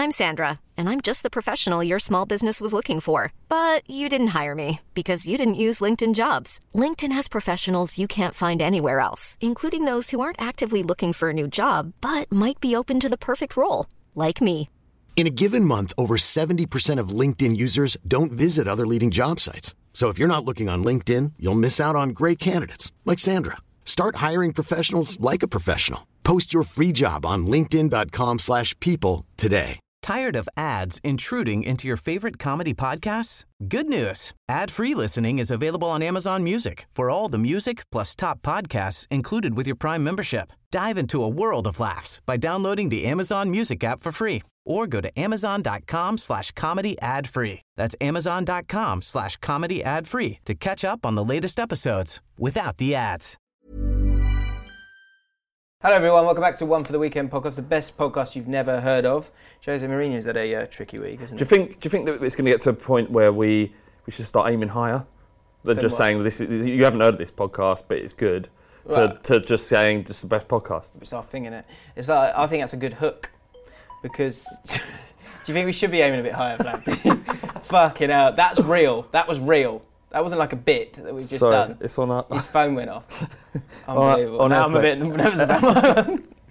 I'm Sandra, and I'm just the professional your small business was looking for. But you didn't hire me because you didn't use LinkedIn Jobs. LinkedIn has professionals you can't find anywhere else, including those who aren't actively looking for a new job, but might be open to the perfect role, like me. In a given month, over 70% of LinkedIn users don't visit other leading job sites. So if you're not looking on LinkedIn, you'll miss out on great candidates like Sandra. Start hiring professionals like a professional. Post your free job on linkedin.com/people today. Tired of ads intruding into your favorite comedy podcasts? Good news. Ad-free listening is available on Amazon Music for all the music plus top podcasts included with your Prime membership. Dive into a world of laughs by downloading the Amazon Music app for free or go to amazon.com/comedy ad-free. That's amazon.com/comedy ad-free to catch up on the latest episodes without the ads. Hello everyone, welcome back to One for the Weekend podcast, the best podcast you've never heard of. Jose Mourinho's had a tricky week, isn't it? Do you think that it's going to get to a point where we should start aiming higher than just saying this is, you haven't heard of this podcast but it's good, to just saying this is the best podcast? It's our thing, innit? It's like, I think that's a good hook because do you think we should be aiming a bit higher, Black? Fucking hell, that's real. That was real. That wasn't like a bit that we've just done. It's on our... His phone went off. Unbelievable. Now I'm a bit nervous about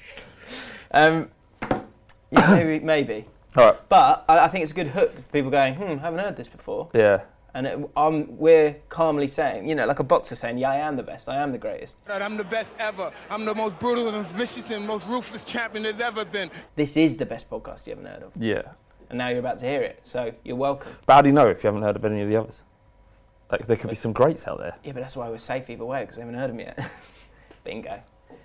my Yeah, maybe. All right. But I think it's a good hook for people going, haven't heard this before. Yeah. And we're calmly saying, like a boxer saying, yeah, I am the best, I am the greatest. I'm the best ever. I'm the most brutal and vicious and most ruthless champion there's ever been. This is the best podcast you haven't heard of. Yeah. And now you're about to hear it, so you're welcome. But how do you know if you haven't heard of any of the others? Like, there could be some greats out there. Yeah, but that's why we're safe either way, because I haven't heard them yet. Bingo.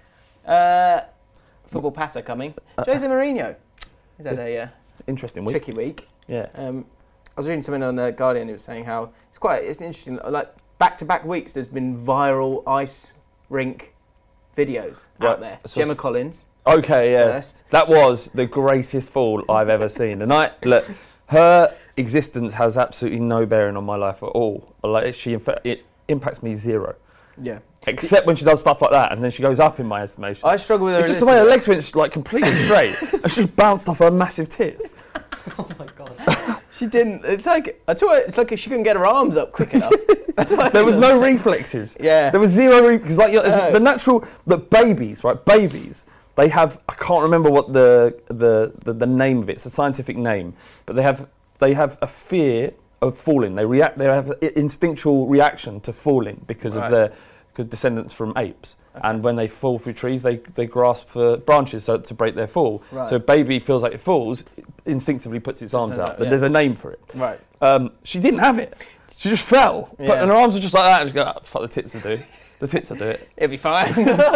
Football patter coming. Jose Mourinho. He's had a interesting week. Tricky week. Yeah. I was reading something on The Guardian who was saying how it's interesting, like back-to-back weeks there's been viral ice rink videos out there. So Gemma Collins. Okay, yeah. First. That was the greatest fall I've ever seen. And look, her existence has absolutely no bearing on my life at all. Like, it impacts me zero. Yeah. Except when she does stuff like that, and then she goes up in my estimation. I struggle with her. It's just the way her legs went like completely straight. And she just bounced off her massive tits. Oh my god. She didn't. It's like I told her. It's like she couldn't get her arms up quick enough. There was no reflexes. Yeah. There was zero reflexes. Like the natural, babies, right? Babies. They have. I can't remember what the name of it. It's a scientific name, but they have a fear of falling. They have an instinctual reaction to falling because of their descendants from apes. Okay. And when they fall through trees, they grasp for branches to break their fall. Right. So a baby feels like it falls, instinctively puts its arms out. But there's a name for it. Right. She didn't have it. She just fell. Yeah. And her arms were just like that. And she go, fuck, the tits will do. The tits will do it. It'll be fine.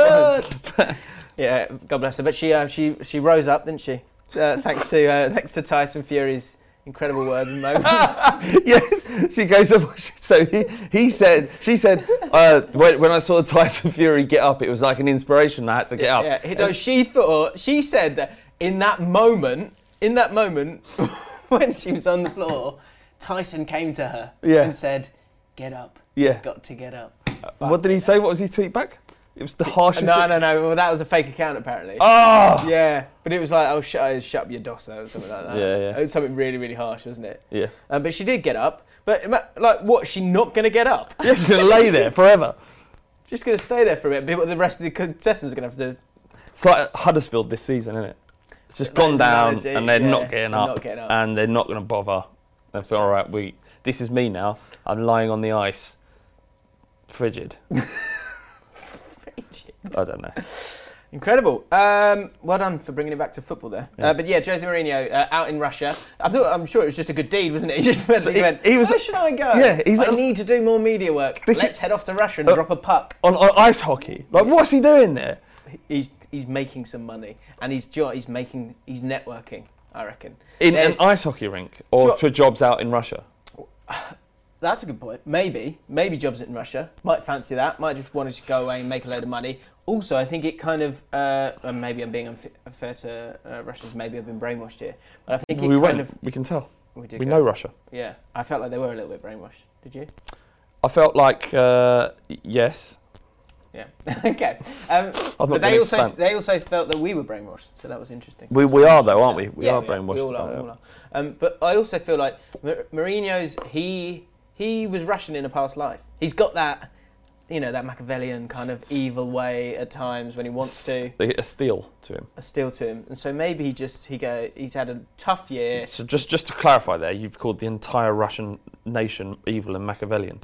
Yeah, God bless her. But she rose up, didn't she? Thanks to Tyson Fury's incredible words and moments. Yes, she goes up. So she said, when I saw Tyson Fury get up, it was like an inspiration. I had to get up. Yeah, no, she said that in that moment, when she was on the floor, Tyson came to her and said, "Get up. Yeah, you've got to get up." What did he say? What was his tweet back? It was the harshest. No. Well, that was a fake account apparently. Oh. Yeah, but it was like, shut up your dosser or something like that. Yeah. It was something really, really harsh, wasn't it? Yeah. But she did get up. But like, what? She's not going to get up? Yeah, she's going to lay there forever. Just going to stay there for a bit. But the rest of the contestants are going to have to. It's like Huddersfield this season, isn't it? It's just gone down, and they're not getting up, and they're not going to bother. They're all right. This is me now. I'm lying on the ice, frigid. I don't know. Incredible. Well done for bringing it back to football there. Yeah. But yeah, Jose Mourinho out in Russia. I'm sure it was just a good deed, wasn't it? He just went, where should I go? Yeah, I need to do more media work. Let's head off to Russia and drop a puck. On ice hockey. Like, what's he doing there? He's making some money. And he's networking, I reckon. In an ice hockey rink? Or for jobs out in Russia? That's a good point. Maybe jobs in Russia. Might fancy that. Might just want to go away and make a load of money. Also, I think it kind of, and maybe I'm being unfair to Russians, maybe I've been brainwashed here, but I think we can tell. We know Russia. Yeah, I felt like they were a little bit brainwashed. Did you? I felt like, yes, Yeah. Okay. But they also felt that we were brainwashed, so that was interesting. We are though, aren't we? We are brainwashed. We all are. But I also feel like Mourinho's he was Russian in a past life. He's got that, that Machiavellian kind of evil way at times when he wants to. A steel to him. And so maybe he's had a tough year. So just to clarify there, you've called the entire Russian nation evil and Machiavellian.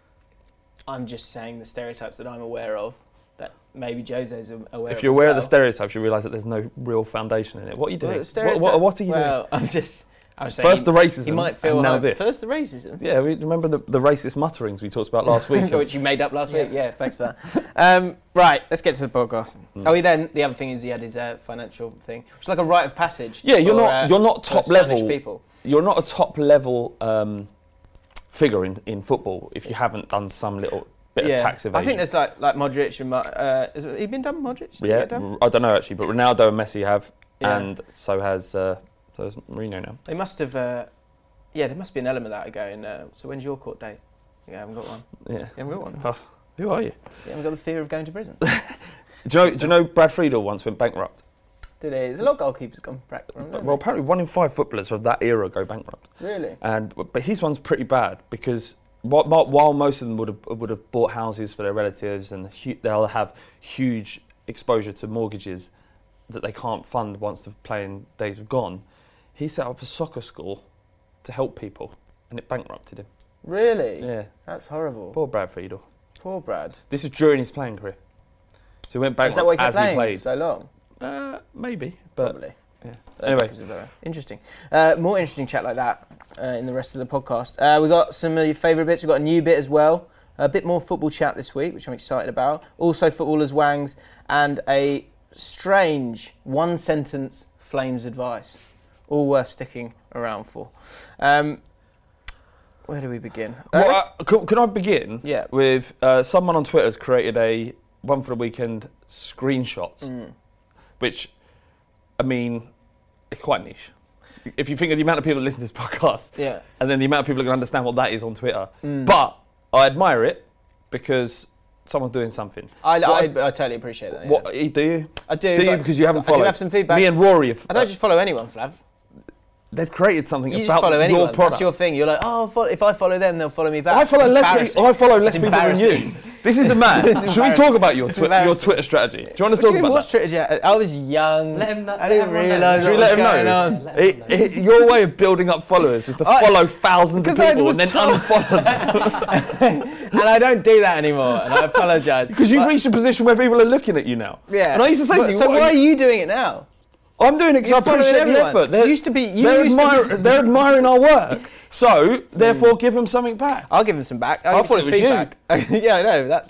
I'm just saying the stereotypes that I'm aware of, that maybe Jose's aware of. If you're aware of the stereotypes, you realise that there's no real foundation in it. What are you doing? What are you doing? Well, I'm saying first the racism, you might feel and now this. First the racism. Yeah, remember the racist mutterings we talked about last week? Which you made up last week? Yeah, thanks for that. Right, let's get to the podcast. The other thing is he had his financial thing, which is like a rite of passage. Yeah, you're not top level. People. You're not a top level figure in football if you haven't done some little bit of tax evasion. I think there's like Modric and has he been done, Modric? Yeah, I don't know actually, but Ronaldo and Messi have, and so has Mourinho now. They must have. There must be an element of that going. So when's your court date? Yeah, I haven't got one. Yeah, you haven't got one. Well, who are you? You haven't got the fear of going to prison. Do you know Brad Friedel once went bankrupt? Did he? There's a lot of goalkeepers gone bankrupt. Well, apparently 1 in 5 footballers of that era go bankrupt. Really? But his one's pretty bad because while most of them would have bought houses for their relatives and they'll have huge exposure to mortgages that they can't fund once the playing days have gone, he set up a soccer school to help people and it bankrupted him. Really? Yeah. That's horrible. Poor Brad Friedel. Poor Brad. This was during his playing career. So he went bankrupt as he played. So long? Maybe, but probably. Yeah. Anyway, interesting. More interesting chat like that in the rest of the podcast. We got some of your favourite bits. We've got a new bit as well. A bit more football chat this week, which I'm excited about. Also, footballers' wangs and a strange one-sentence Flames advice. All worth sticking around for. Where do we begin? Can I begin? Yeah. With someone on Twitter has created a one for the weekend screenshots. Which, I mean, it's quite niche. If you think of the amount of people that listen to this podcast, and then the amount of people that can understand what that is on Twitter. But I admire it because someone's doing something. I totally appreciate that. What do you? I do. Do you? Because you haven't followed. I do have some feedback. Me and Rory. I don't just follow anyone, Flav. They've created something you about follow your anyone. product. That's your thing. You're like, if I follow them, they'll follow me back. I follow less people than you. This is a man. Should we talk about your Twitter strategy? Do you want to talk about that? Strategy? I was young. Let him know. I didn't realise what was going on. Your way of building up followers was to follow thousands of people and then unfollow them. And I don't do that anymore, and I apologise. Because you've reached a position where people are looking at you now. Yeah. And I used to say to you, so why are you doing it now? I'm doing it because I appreciate the effort. They're admiring our work. So, therefore, give them something back. I'll give them some back. I thought it was feedback. Yeah, I know.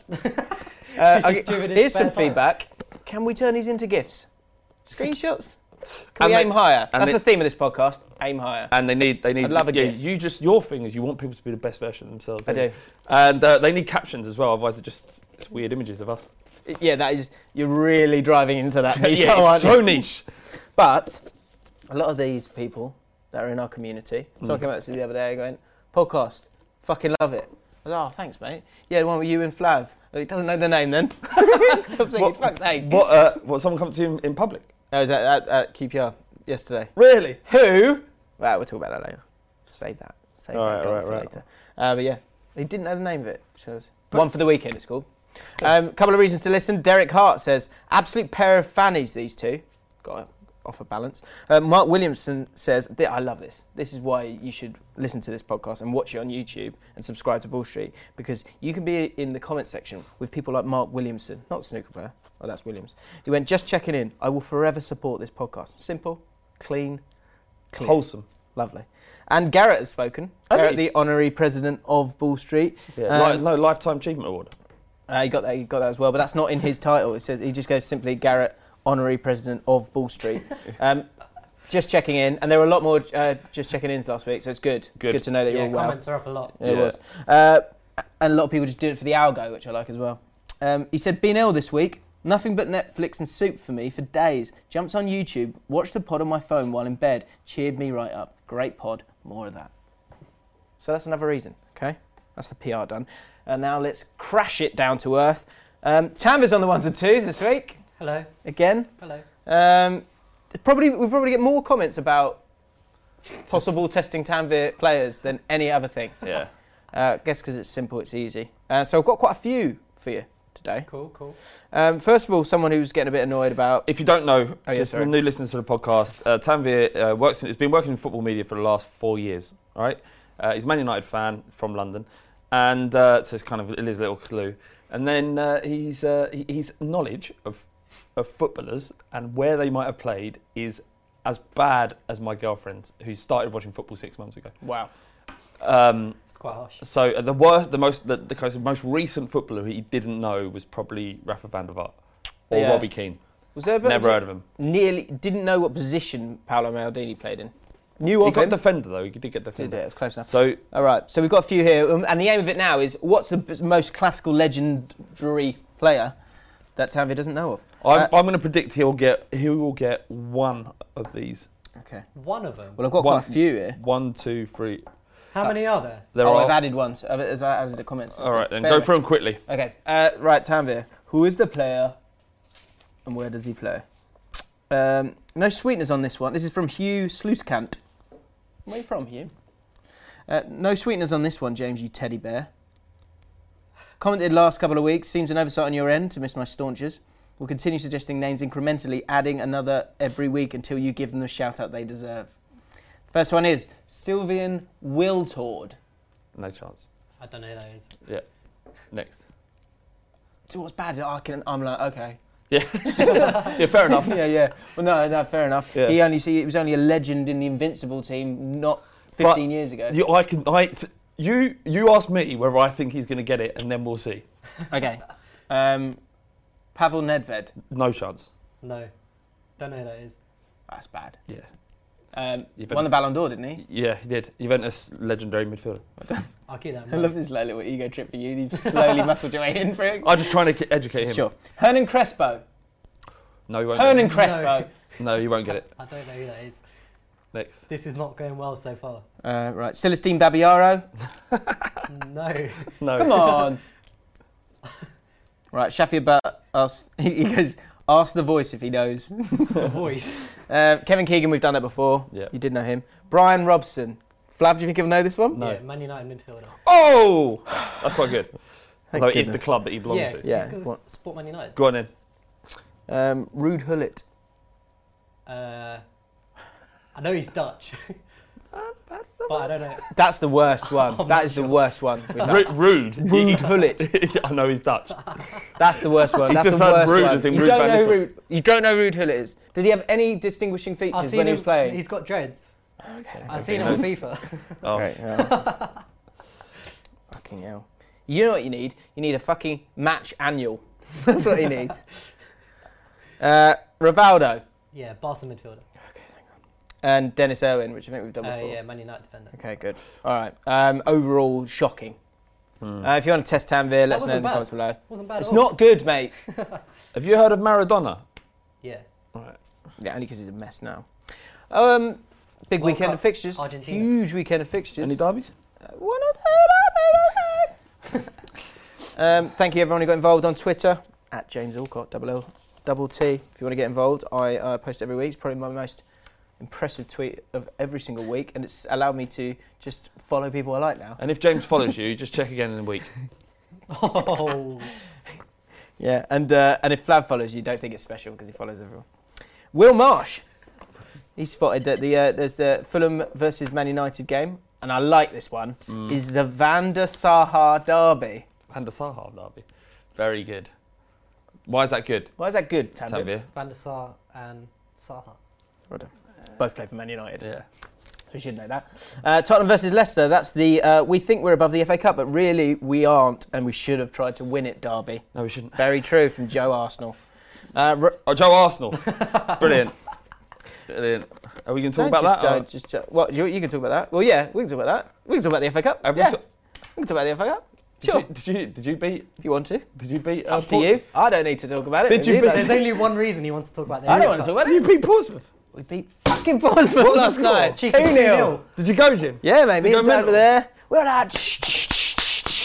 Here's some feedback. Can we turn these into GIFs? Screenshots? Can we aim higher? That's the theme of this podcast. Aim higher. And they need. I'd love a GIF. Your thing is you want people to be the best version of themselves. I do. And they need captions as well. Otherwise, it's weird images of us. Yeah, you're really driving into that niche. Yeah, it's so niche. But a lot of these people that are in our community, someone came out to me the other day going, podcast, fucking love it. I was like, oh, thanks, mate. Yeah, the one with you and Flav. He doesn't know the name then. I'm saying, fuck's sake. What, someone come to you in public? I was at QPR yesterday. Really? Who? Well, we'll talk about that later. Save that for right. later. But yeah, he didn't know the name of it. One for the weekend, it's called. Couple of reasons to listen. Derek Hart says, absolute pair of fannies, these two. Got to offer balance. Mark Williamson says, I love this. This is why you should listen to this podcast and watch it on YouTube and subscribe to Bull Street, because you can be in the comment section with people like Mark Williamson, not a snooker player. Oh, that's Williams. He went, just checking in. I will forever support this podcast. Simple, clean, wholesome. Lovely. And Garrett has spoken. Garrett, the honorary president of Bull Street. Yeah, Lifetime Achievement Award. He got that as well, but that's not in his title. It says he just goes simply Garrett, honorary president of Bull Street. Just checking in, and there were a lot more just checking ins last week, so it's good. Good to know that you're all well. Comments are up a lot. It was. And a lot of people just did it for the algo, which I like as well. He said, been ill this week. Nothing but Netflix and soup for me for days. Jumped on YouTube, watched the pod on my phone while in bed. Cheered me right up. Great pod. More of that. So that's another reason, okay? That's the PR done. And now let's crash it down to earth. Tanver's on the 1s and 2s this week. Hello. Again. Hello. We'll probably get more comments about possible testing Tanvir players than any other thing. Yeah. I guess because it's simple, it's easy. So I've got quite a few for you today. Cool. First of all, someone who's getting a bit annoyed about... If you don't know, just sorry. the new listeners to the podcast, Tanvir has been working in football media for the last 4 years, all right? He's a Man United fan from London, and so it's kind of his little clue. And then his knowledge of footballers and where they might have played is as bad as my girlfriend, who started watching football 6 months ago. Wow. It's quite harsh. So the most recent footballer he didn't know was probably Rafa van der Vaart or Robbie Keane. Was there Never heard of him. Nearly didn't know what position Paolo Maldini played in. Knew He of got him. defender though. He did get defender. Yeah, it's close enough. So all right, so we've got a few here, and the aim of it now is what's the most classical legendary player that Tanvir doesn't know of. I'm going to predict he will get one of these. Okay. One of them? Well, I've got quite a few here. 1, 2, 3. How many are there? I've added ones. I've added the comments. All right, then go through them quickly. Okay. Right, Tanvir. Who is the player, and where does he play? No sweeteners on this one. This is from Hugh Sluiskant. Where are you from, Hugh? No sweeteners on this one, James, you teddy bear. Commented last couple of weeks. Seems an oversight on your end to miss my staunchers. We'll continue suggesting names incrementally, adding another every week until you give them the shout-out they deserve. First one is Sylvian Wiltord. No chance. I don't know who that is. Yeah. Next. So what's bad? I'm like, okay. Yeah. Yeah, fair enough. Yeah. Well, no, fair enough. Yeah. He was only a legend in the Invincible team not 15 years ago. You ask me whether I think he's going to get it, and then we'll see. Okay. Pavel Nedved. No chance. No. Don't know who that is. That's bad. Yeah. Won the Ballon d'Or, didn't he? Yeah, he did. Juventus legendary midfielder. I'll keep that in I mind. love this little ego trip for you. You've slowly muscled your way in for it. I'm just trying to educate him. Sure. Hernan Crespo. No, you won't. Hernan Crespo. No, you won't get it. I don't know who that is. Next. This is not going well so far. Right. Celestine Babiaro. No. No. Come on. Right. Shafir he goes, ask the voice if he knows. The voice. Kevin Keegan, we've done that before. Yeah. You did know him. Brian Robson. Flav, do you think he'll know this one? No. Yeah, Man United midfielder. Oh! That's quite good. Thank Although it is goodness. the club that he belongs Yeah, to. Yeah. it's because it's Sport Man United. Go on in. Ruud Gullit. I know he's Dutch. But I don't know. That's the worst one. That is the worst one. Rude. Ruud Gullit. I know he's Dutch. That's the worst one. He's That's just the heard worst Ruud one. as in You Ruud don't van know Nistelrooy. you don't know Ruud Gullit is. Did he have any distinguishing features I've seen when he him, was playing? he's got dreads. Okay, I've seen him on FIFA. Oh. Great, yeah. Fucking hell. You know what you need? You need a fucking match annual. That's what he needs. Rivaldo Yeah, Barca midfielder. and Dennis Irwin, which I think we've done before. Yeah, Man United defender. Okay, good. All right. Overall, shocking. If you want to test Tanvir, let us know in wasn't the bad. comments below. Wasn't bad It's at all. not good, mate. Have you heard of Maradona? Yeah. Right. Yeah, only because he's a mess now. Big World weekend Cup, of fixtures. Argentina. Huge weekend of fixtures. Any derbies? Thank you everyone who got involved on Twitter at James Alcott _L_T. If you want to get involved, I post every week. It's probably my most impressive tweet of every single week, and it's allowed me to just follow people I like now. And if James follows you, just check again in a week. Oh. Yeah, and if Flav follows you, don't think it's special because he follows everyone. Will Marsh, he spotted that there's the Fulham versus Man United game, and I like this one. Is the Van der Sar derby? Van der Sar derby. Very good. Why is that good? Why is that good, Tanvir? Tanvir? Van der Sar and Saha. Well done. Both play for Man United. Yeah. So you should know that. Tottenham versus Leicester. That's the we think we're above the FA Cup, but really we aren't, and we should have tried to win it. Derby. No, we shouldn't. Very true from Joe Arsenal. Oh, Joe Arsenal. Brilliant. Brilliant. Are we going to talk about that? What? You can talk about that. Well, yeah, we can talk about that. We can talk about the FA Cup. Have we Yeah, ta- we can talk about the FA Cup. Sure. Did you beat? If you want to. Did you beat? Up to you. I don't need to talk about it. Did you beat- That's- There's only one reason he wants to talk about the I FA don't want to Cup. talk about Did it. you beat Portsmouth? We beat fucking Portsmouth What was last the score? night. Cheeky 2-0. 2-0. Did you go, Jim? Yeah, mate. Me Did you and go Brad were mental? there. We're like,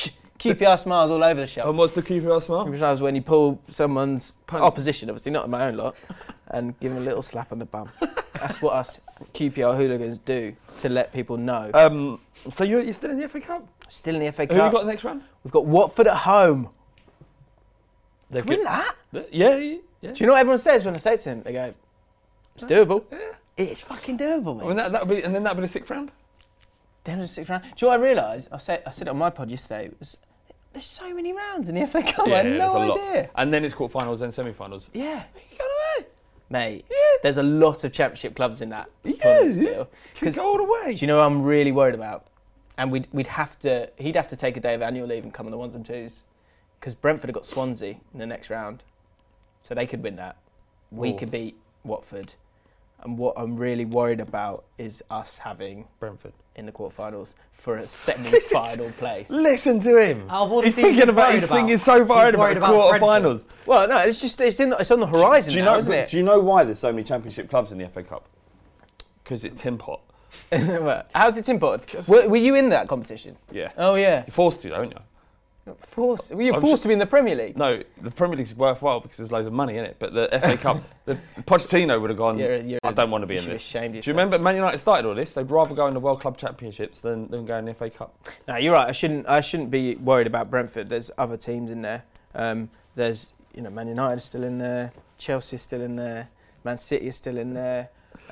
QPR smiles all over the shop. And what's the QPR smile? QPR smiles when you pull someone's opposition, obviously not in my own lot, and give them a little slap on the bum. That's what us QPR hooligans do to let people know. So you're still in the FA Cup? Still in the FA Cup. Who have you got next round? We've got Watford at home. They're Win that? Yeah. Do you know what everyone says when I say it to them? They go, it's doable. Yeah. It's fucking doable, mate. And that'll be the 6th round? Then the 6th round. Do you know what I realised? I said it on my pod yesterday. There's so many rounds in the FA Cup. I had no idea. And then it's quarterfinals and semi-finals. Yeah. You got away. Mate, there's a lot of championship clubs in that tournament still. Could go all the way. Do you know what I'm really worried about? And he'd have to take a day of annual leave and come on the 1s and 2s. Because Brentford have got Swansea in the next round. So they could win that. We could beat Watford. And what I'm really worried about is us having Brentford in the quarterfinals for a semi-final place. Listen to him. He's thinking about he's so worried about quarterfinals. Well, no, it's just it's on the horizon now, isn't it? Do you know why there's so many championship clubs in the FA Cup? Because it's Tin Pot. How's it Tin Pot? Were you in that competition? Yeah. Oh yeah. You're forced to, aren't you? Were you forced to be in the Premier League? No, the Premier League's worthwhile because there's loads of money in it. But the FA Cup, Pochettino would have gone, I don't want to be in this. Do you remember Man United started all this? They'd rather go in the World Club Championships than go in the FA Cup. No, you're right. I shouldn't be worried about Brentford. There's other teams in there. There's Man United is still in there. Chelsea is still in there. Man City is still in there.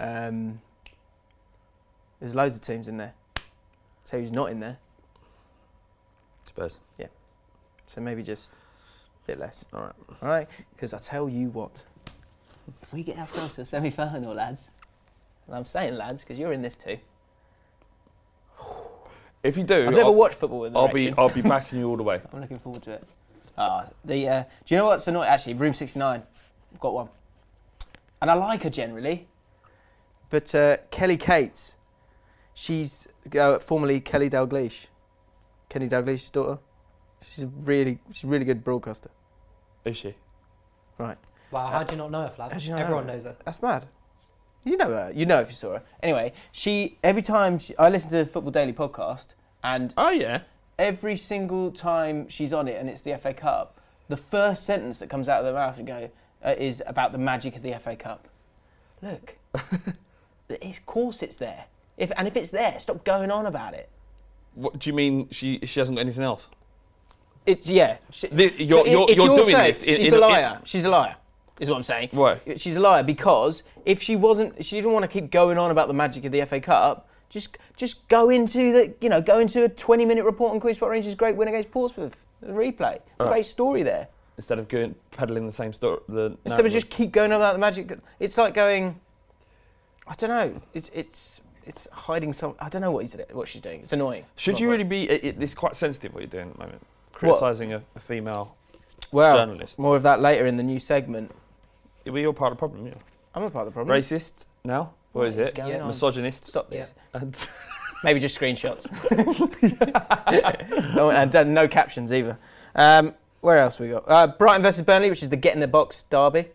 There's loads of teams in there. So who's not in there? Spurs. Yeah. So maybe just a bit less. All right. Because I tell you what, if we get ourselves to a semi-final, lads, and I'm saying lads because you're in this too. If you do, I've never watched football with I'll be backing you all the way. I'm looking forward to it. Do you know what's annoying? Actually, Room 69, I've got one, and I like her generally, but Kelly Cates, she's formerly Kelly Dalglish. Kenny Dalglish's daughter. She's a really good broadcaster. Is she? Right. Wow, how do you not know her, Flav? Everyone knows her. That's mad. You know her. You know if you saw her. Anyway, every time I listen to the Football Daily podcast, and every single time she's on it and it's the FA Cup, the first sentence that comes out of her mouth is about the magic of the FA Cup. Look, of course it's there. If it's there, stop going on about it. What do you mean? She hasn't got anything else? It's you're doing this. She's a liar. She's a liar. Is what I'm saying. Why? She's a liar because if she didn't want to keep going on about the magic of the FA Cup. Just go into a 20-minute report on Queen's Park Rangers' great win against Portsmouth. The replay. It's a great story there. Instead of peddling the same story. Instead of just keep going on about the magic. It's like going. I don't know. It's hiding some. I don't know what she's doing. It's annoying. Should you really be? It's quite sensitive what you're doing at the moment. Criticising a female journalist. More of that later in the new segment. You're part of the problem. Yeah. I'm a part of the problem. Racist now. What is it? Misogynist. Stop this. Yeah. Maybe just screenshots. and no captions either. Where else we got? Brighton versus Burnley, which is the get in the box derby.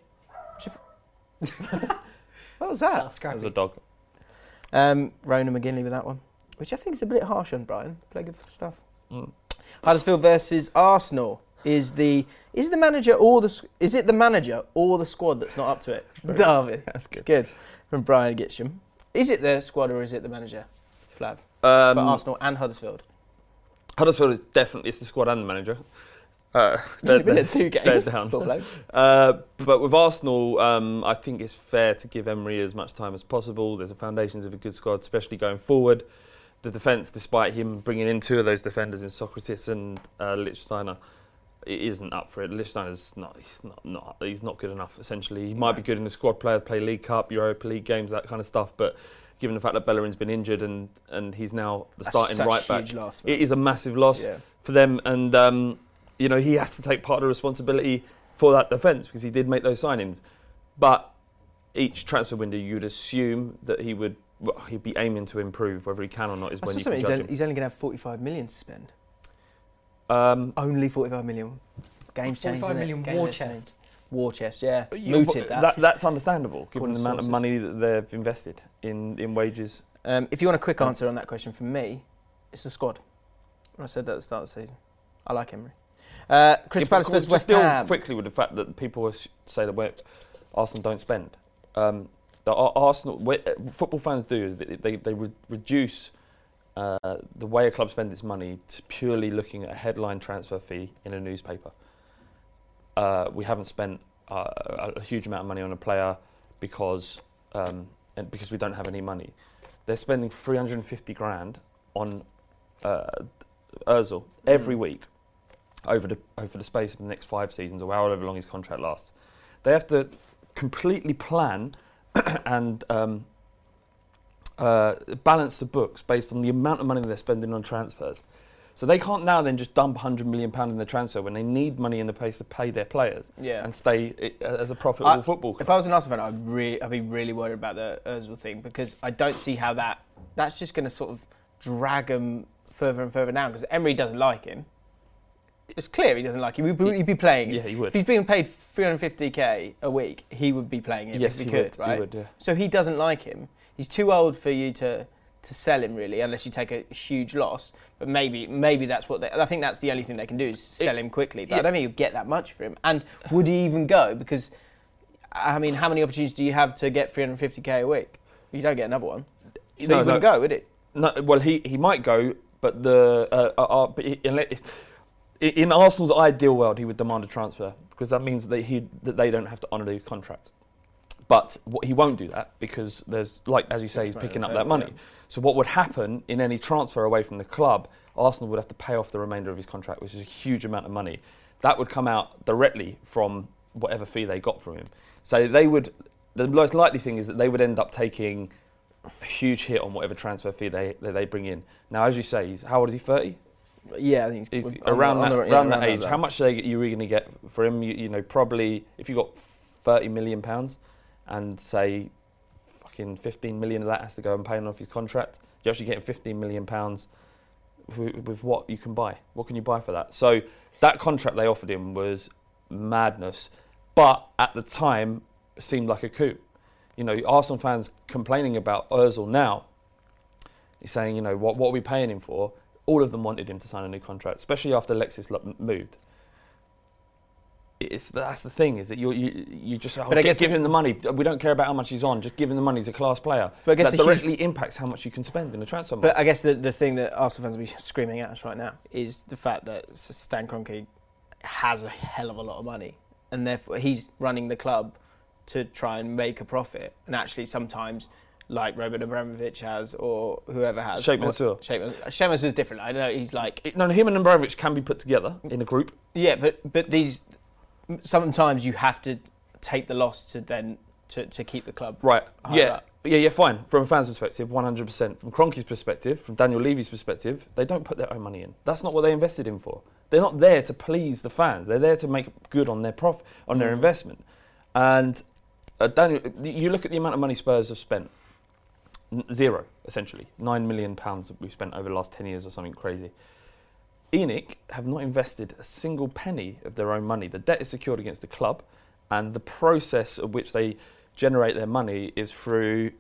What was that? That was a dog. Rona McGinley with that one, which I think is a bit harsh on Brighton. Play good stuff. Huddersfield versus Arsenal. Is it the manager or the squad that's not up to it? Derby. That's good. Good. From Brian Gitcham. Is it the squad or is it the manager, Flav? For Arsenal and Huddersfield. Huddersfield is definitely the squad and the manager. They've been at 2 games. They're down. But with Arsenal, I think it's fair to give Emery as much time as possible. There's the foundations of a good squad, especially going forward. The defence, despite him bringing in 2 of those defenders in Socrates and Lichtsteiner, it isn't up for it. Lichtsteiner's he's not good enough, essentially. He might be good in the squad player, play League Cup, Europa League games, that kind of stuff, but given the fact that Bellerin's been injured and he's now the starting right back, it is a massive loss for them. And he has to take part of the responsibility for that defence because he did make those signings. But each transfer window, you'd assume that he'd be aiming to improve. Whether he can or not is when you can judge him. He's only going to have 45 million to spend. Only 45 million. Games changed. 45 million war chest. War chest, yeah. Mooted that. That's understandable, given the amount of money that they've invested in wages. If you want a quick answer on that question from me, it's the squad. I said that at the start of the season. I like Emery. Crystal Palace versus West still Ham. Quickly with the fact that people say that Arsenal don't spend. Arsenal, football fans do is they reduce the way a club spends its money to purely looking at a headline transfer fee in a newspaper. We haven't spent a huge amount of money on a player because we don't have any money. They're spending 350 grand on Ozil every week over the space of the next 5 seasons or however long his contract lasts. They have to completely plan and balance the books based on the amount of money they're spending on transfers. So they can't now then just dump £100 million in the transfer when they need money in the place to pay their players and stay as a profitable football club. If I was an Arsenal fan, I'd be really worried about the Ozil thing because I don't see how that's just going to sort of drag him further and further down because Emery doesn't like him. It's clear he doesn't like him. He'd be playing him. Yeah, he would. If he's being paid 350k a week, he would be playing him if he could, right? He would, yeah. So he doesn't like him. He's too old for you to sell him, really, unless you take a huge loss. But maybe that's what I think that's the only thing they can do is sell him quickly. But I don't think you'll get that much for him. And would he even go? Because, I mean, how many opportunities do you have to get 350k a week? You don't get another one. So he wouldn't go, would it? No, well, he might go, but in Arsenal's ideal world, he would demand a transfer because that means that they don't have to honour the contract. But he won't do that because there's, as you say, he's picking up that money. Yeah. So what would happen in any transfer away from the club, Arsenal would have to pay off the remainder of his contract, which is a huge amount of money. That would come out directly from whatever fee they got from him. So the most likely thing is that they would end up taking a huge hit on whatever transfer fee they bring in. Now, as you say, how old is he, 30? Yeah, I think he's around that age. How much are you going to get for him? You know, probably if you got £30 million and say fucking 15 million of that has to go and paying off his contract, you're actually getting £15 million with what you can buy. What can you buy for that? So that contract they offered him was madness, but at the time it seemed like a coup. You know, Arsenal fans complaining about Ozil now. He's saying, you know, what are we paying him for? All of them wanted him to sign a new contract, especially after Alexis moved. That's the thing, is that you just give him the money. We don't care about how much he's on. Just give him the money. He's a class player. But I guess that directly impacts how much you can spend in a transfer market. But I guess the thing that Arsenal fans will be screaming at us right now is the fact that Stan Kroenke has a hell of a lot of money, and therefore he's running the club to try and make a profit. And actually, sometimes, like Roman Abramovich has, or whoever has. Sheikh Mansour. Sheikh Mansour's different. I know he's like. No, him and Abramovich can be put together in a group. Yeah, but these. Sometimes you have to take the loss to then to keep the club. Right. Yeah. Yeah, fine. From a fan's perspective, 100%. From Kroenke's perspective, from Daniel Levy's perspective, they don't put their own money in. That's not what they invested in for. They're not there to please the fans. They're there to make good on their their investment. And Daniel, you look at the amount of money Spurs have spent. Zero, essentially. £9 million that we've spent over the last 10 years or something crazy. ENIC have not invested a single penny of their own money. The debt is secured against the club, and the process of which they generate their money is through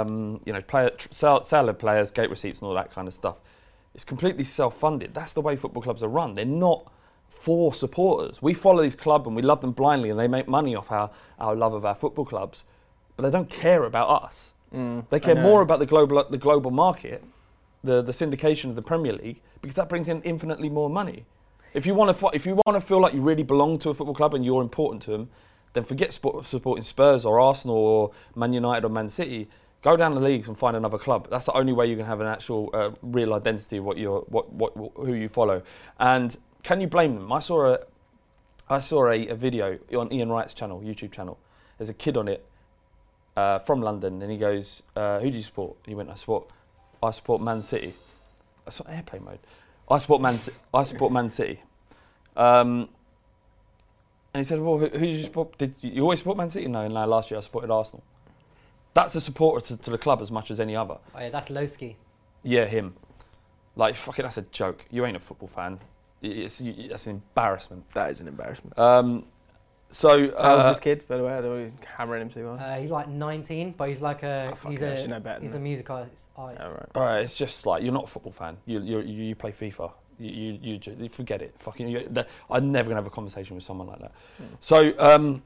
sale of players, gate receipts and all that kind of stuff. It's completely self-funded. That's the way football clubs are run. They're not for supporters. We follow these clubs and we love them blindly, and they make money off our love of our football clubs, but they don't care about us. They care more about the global market, the syndication of the Premier League, because that brings in infinitely more money. If you want to feel like you really belong to a football club and you're important to them, then forget supporting Spurs or Arsenal or Man United or Man City. Go down the leagues and find another club. That's the only way you can have an actual real identity of who you follow. And can you blame them? I saw a video on Ian Wright's channel, YouTube channel. There's a kid on it from London, and he goes, "Who do you support?" He went, I support Man City. That's not airplane mode. I support Man City. And he said, "Well, who did you support? Did you always support Man City?" No, last year I supported Arsenal. That's a supporter to the club as much as any other. Oh yeah, that's Lowski. Yeah, him. Like, fucking, that's a joke. You ain't a football fan. That's an embarrassment. That is an embarrassment. So how old's this kid, by the way? I don't want to hammer him too hard. He's like 19, but he's like he's a music artist. All right, it's just like, you're not a football fan. You play FIFA. You forget it. Fucking, I'm never gonna have a conversation with someone like that. So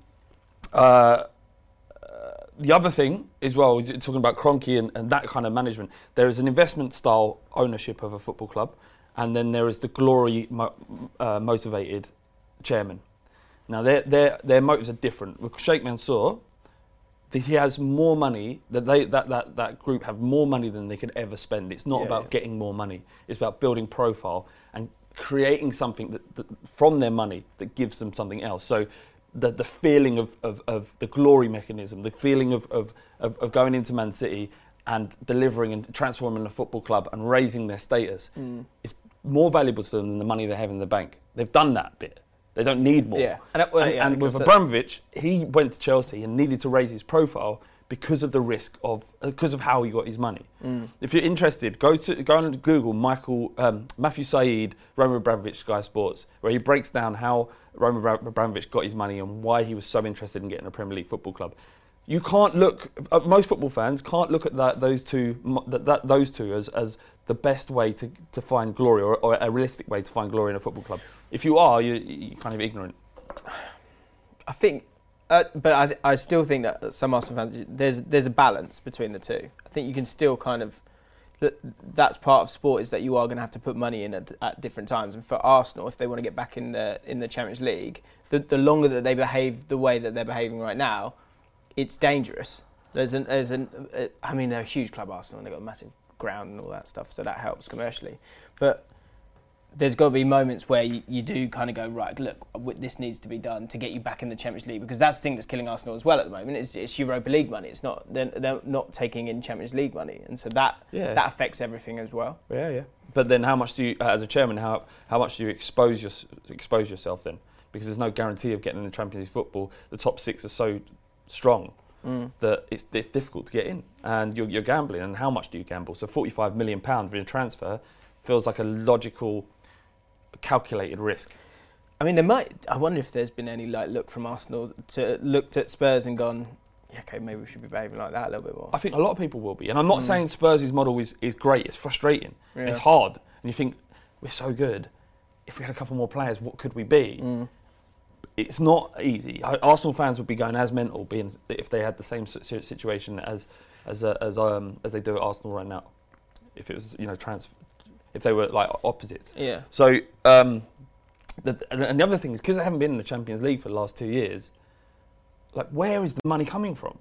the other thing as well is talking about Kroenke and that kind of management. There is an investment style ownership of a football club, and then there is the glory motivated chairman. Now their motives are different. With Sheikh Mansour, he has more money. That group have more money than they could ever spend. It's not about getting more money. It's about building profile and creating something that from their money that gives them something else. So the feeling of the glory mechanism, the feeling of going into Man City and delivering and transforming a football club and raising their status is more valuable to them than the money they have in the bank. They've done that bit. They don't need more. Yeah. And with Abramovich, he went to Chelsea and needed to raise his profile because of the risk because of how he got his money. If you're interested, go and Google Matthew Said, Roman Abramovich, Sky Sports, where he breaks down how Roman Abramovich got his money and why he was so interested in getting a Premier League football club. You can't look. Most football fans can't look at those two as the best way to find glory or a realistic way to find glory in a football club. If you are, you're kind of ignorant. I think, but I still think that some Arsenal fans, there's a balance between the two. I think you can still kind of, that's part of sport, is that you are going to have to put money in at different times. And for Arsenal, if they want to get back in the Champions League, the longer that they behave the way that they're behaving right now, it's dangerous. I mean, they're a huge club, Arsenal, and they've got a massive ground and all that stuff, so that helps commercially. But there's got to be moments where you do kind of go, right, look, this needs to be done to get you back in the Champions League, because that's the thing that's killing Arsenal as well at the moment. It's Europa League money. It's not they're not taking in Champions League money, and so that affects everything as well. Yeah. But then, how much do you, as a chairman, how much do you expose yourself then? Because there's no guarantee of getting in the Champions League football. The top six are so strong that it's difficult to get in, and you're gambling. And how much do you gamble? So £45 million for a transfer feels like a logical, calculated risk. I mean, I wonder if there's been any look from Arsenal to looked at Spurs and gone, okay, maybe we should be behaving like that a little bit more. I think a lot of people will be, and I'm not saying Spurs' model is great. It's frustrating. Yeah. It's hard, and you think we're so good. If we had a couple more players, what could we be? It's not easy. Arsenal fans would be going as mental if they had the same situation as they do at Arsenal right now. If it was, if they were like opposites. Yeah. So and the other thing is, because they haven't been in the Champions League for the last 2 years, like, where is the money coming from?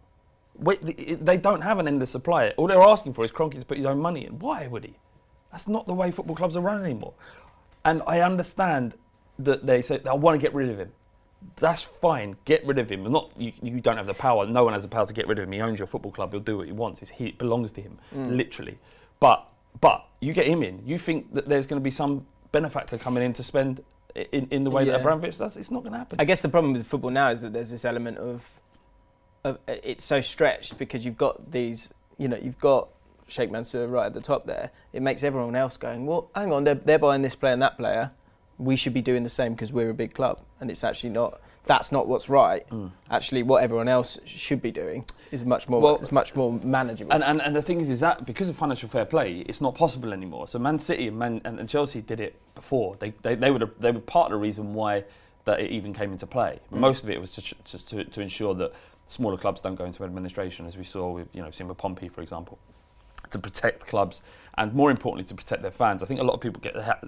They don't have an endless supply. All they're asking for is Kroenke to put his own money in. Why would he? That's not the way football clubs are run anymore. And I understand that they say they want to get rid of him. That's fine. Get rid of him. You don't have the power. No one has the power to get rid of him. He owns your football club. He'll do what he wants. It belongs to him, literally. But you get him in. You think that there's going to be some benefactor coming in to spend in the way that Abramovich does? It's not going to happen. I guess the problem with football now is that there's this element of it's so stretched, because you've got these, you've got Sheikh Mansour right at the top there. It makes everyone else going, well, hang on, they're buying this player and that player. We should be doing the same because we're a big club, and it's actually not. That's not what's right. Actually, what everyone else should be doing is much more. It's much more manageable. And the thing is that because of financial fair play, it's not possible anymore. So Man City and Chelsea did it before. They were part of the reason why that it even came into play. Most of it was to ensure that smaller clubs don't go into administration, as we saw with Simba Pompey, for example, to protect clubs and, more importantly, to protect their fans. I think a lot of people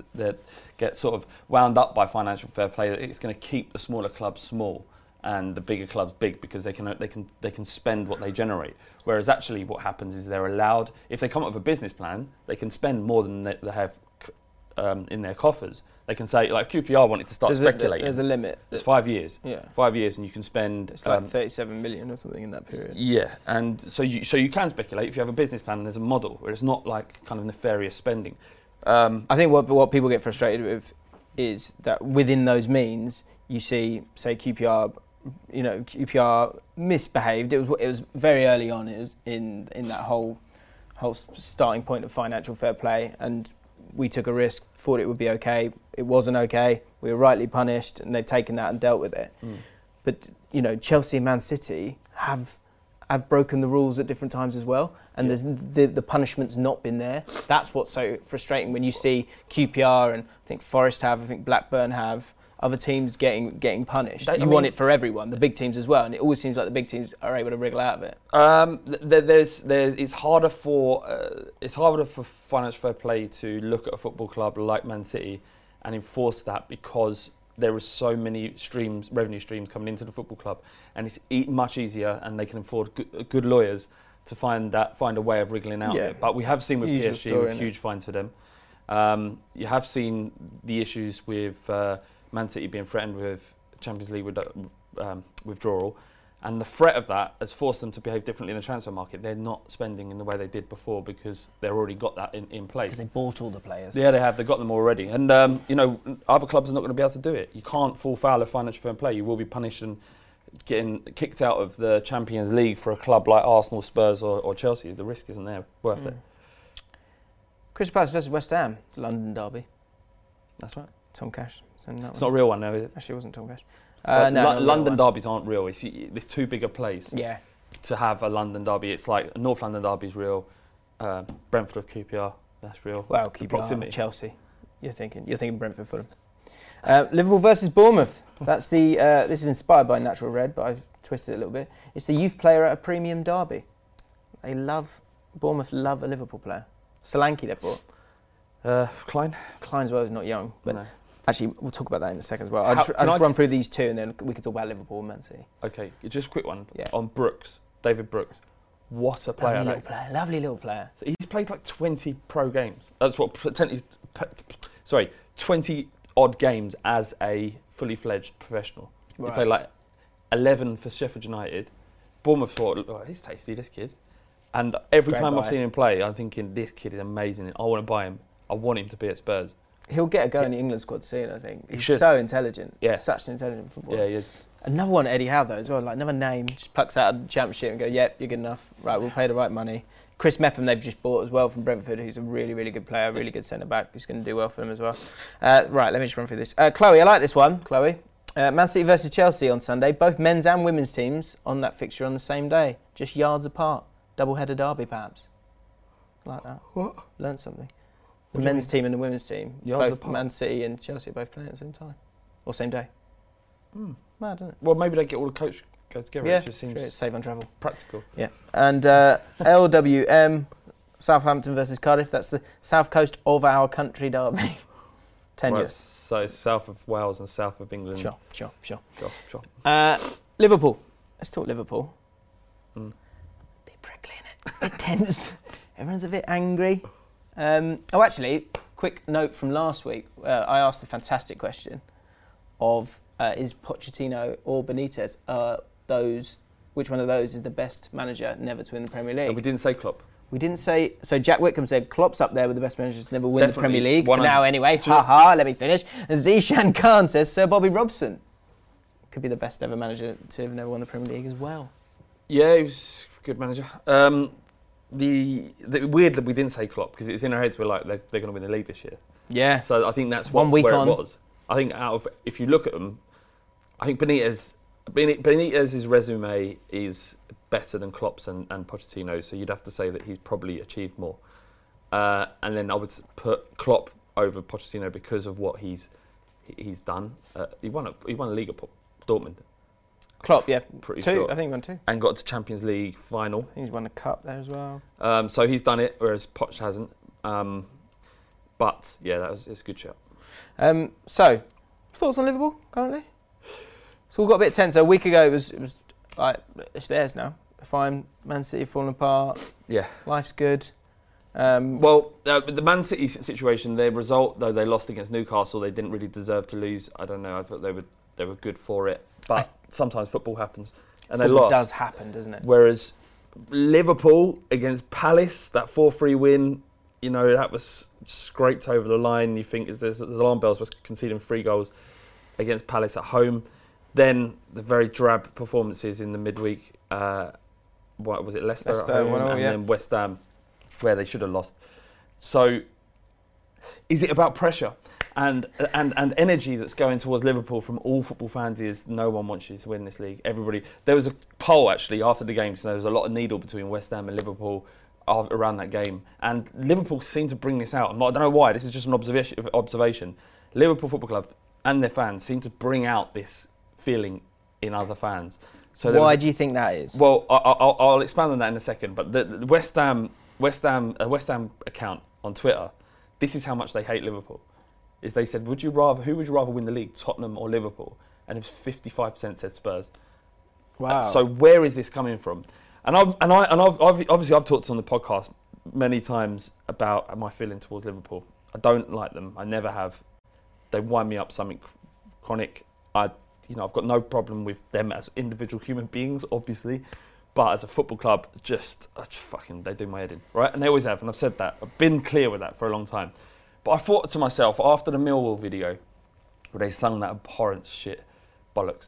get sort of wound up by financial fair play that it's going to keep the smaller clubs small and the bigger clubs big, because they can spend what they generate. Whereas actually what happens is they're allowed, if they come up with a business plan, they can spend more than they have in their coffers. They can say, like QPR wanted to start speculating. There's a limit. It's 5 years. Yeah. 5 years, and you can spend. It's like 37 million or something in that period. Yeah, and so you can speculate if you have a business plan and there's a model where it's not like kind of nefarious spending. I think what people get frustrated with is that within those means, you see, say QPR, QPR misbehaved. It was very early on. It was in that whole starting point of financial fair play, and we took a risk, thought it would be okay. It wasn't okay. We were rightly punished, and they've taken that and dealt with it. But Chelsea and Man City have have broken the rules at different times as well, and there's the punishment's not been there. That's what's so frustrating when you see QPR and I think Forest have, I think Blackburn have, other teams getting punished. You want it for everyone, the big teams as well, and it always seems like the big teams are able to wriggle out of it. It's harder for financial fair play to look at a football club like Man City and enforce that, because there are so many revenue streams coming into the football club, and it's much easier, and they can afford good lawyers to find a way of wriggling out of it. But we have seen with PSG with huge fines for them. You have seen the issues with Man City being threatened with Champions League withdrawal, and the threat of that has forced them to behave differently in the transfer market. They're not spending in the way they did before because they've already got that in place. Because they bought all the players. Yeah, they have. They've got them already. And, other clubs are not going to be able to do it. You can't fall foul of financial fair play. You will be punished and getting kicked out of the Champions League for a club like Arsenal, Spurs or Chelsea. The risk isn't there worth it. Crystal Palace versus West Ham. It's a London derby. That's right. Tom Cash. It's not a real one, though, is it? Actually, it wasn't Tom Cash. London derbies aren't real. It's too big a place to have a London derby. It's like North London derby is real. Brentford, QPR, that's real. Well, QPR, proximity. Chelsea. You're thinking Brentford, Fulham. Liverpool versus Bournemouth. That's the. This is inspired by Natural Red, but I've twisted it a little bit. It's the youth player at a premium derby. Bournemouth love a Liverpool player. Solanke they bought. Klein. Klein as well is not young, but. No. Actually, we'll talk about that in a second as well. I'll just run through these two and then we can talk about Liverpool and Man City. Okay, just a quick one on Brooks, David Brooks. What a player. Lovely little player. So he's played like 20 pro games. That's what, 20 odd games as a fully fledged professional. Right. He played like 11 for Sheffield United. Bournemouth thought, he's tasty, this kid. And every time I've seen him play, I'm thinking, this kid is amazing. I want to buy him. I want him to be at Spurs. He'll get a go in the England squad soon, I think. He's so intelligent. Yeah. Such an intelligent footballer. Yeah, he is. Another one, Eddie Howe, though, as well. Like, another name. Just plucks out of the Championship and go, yep, you're good enough. Right, we'll pay the right money. Chris Mepham, they've just bought as well from Brentford, who's a really, really good player, really good centre-back, who's going to do well for them as well. Right, let me just run through this. Chloe, I like this one. Chloe. Man City versus Chelsea on Sunday. Both men's and women's teams on that fixture on the same day. Just yards apart. Double-header derby, perhaps. Like that. What? Learned something. The men's team and the women's team, yards both apart. Man City and Chelsea are both playing at the same time. Or same day. Mad, isn't it? Well, maybe they get all the coach go together. Yeah, it just seems save on travel. Practical. Yeah. And LWM, Southampton versus Cardiff. That's the south coast of our country derby. 10 years. So south of Wales and south of England. Sure. Sure. Liverpool. Let's talk Liverpool. Bit prickly, innit? Bit tense. Everyone's a bit angry. Actually, quick note from last week. I asked a fantastic question of is Pochettino or Benitez, which one of those is the best manager never to win the Premier League? And we didn't say Klopp. We didn't say... So Jack Whitcomb said Klopp's up there with the best managers to never win the Premier League. For now, anyway. Let me finish. And Zishan Khan says Sir Bobby Robson could be the best ever manager to have never won the Premier League as well. Yeah, he was a good manager. The weird that we didn't say Klopp because it's in our heads. We're like they're going to win the league this year. Yeah. So I think that's where it was. I think if you look at them, I think Benitez's resume is better than Klopp's and Pochettino's. So you'd have to say that he's probably achieved more. And then I would put Klopp over Pochettino because of what he's done. He won a league at Dortmund. Klopp, yeah. Pretty two. Sure. I think he won 2. And got to Champions League final. I think he's won a cup there as well. So he's done it, whereas Poch hasn't. But yeah, it's a good shout. So, thoughts on Liverpool currently? So we got a bit tense. A week ago, it was like it's theirs now. Fine, Man City falling apart. Yeah, life's good. The Man City situation, their result though they lost against Newcastle, they didn't really deserve to lose. I don't know. I thought they were good for it, but sometimes football happens, and they lost. It does happen, doesn't it? Whereas Liverpool against Palace, that 4-3 win, that was scraped over the line. You think there's alarm bells for conceding 3 goals against Palace at home. Then the very drab performances in the midweek. What was it? Leicester at home, and then West Ham, where they should have lost. So, is it about pressure? and energy that's going towards Liverpool from all football fans is no one wants you to win this league. Everybody. There was a poll actually after the game, so there was a lot of needle between West Ham and Liverpool around that game, and Liverpool seemed to bring this out. I don't know why. This is just an observation. Liverpool Football Club and their fans seem to bring out this feeling in other fans. So why do you think that is? Well, I'll expand on that in a second. But the West Ham account on Twitter, this is how much they hate Liverpool. Is they said, who would you rather win the league, Tottenham or Liverpool? And it was 55% said Spurs. Wow. So where is this coming from? And I've obviously I've talked on the podcast many times about my feeling towards Liverpool. I don't like them. I never have. They wind me up something chronic. I've got no problem with them as individual human beings, obviously, but as a football club, they do my head in, right? And they always have, and I've said that. I've been clear with that for a long time. But I thought to myself, after the Millwall video, where they sung that abhorrent shit, bollocks,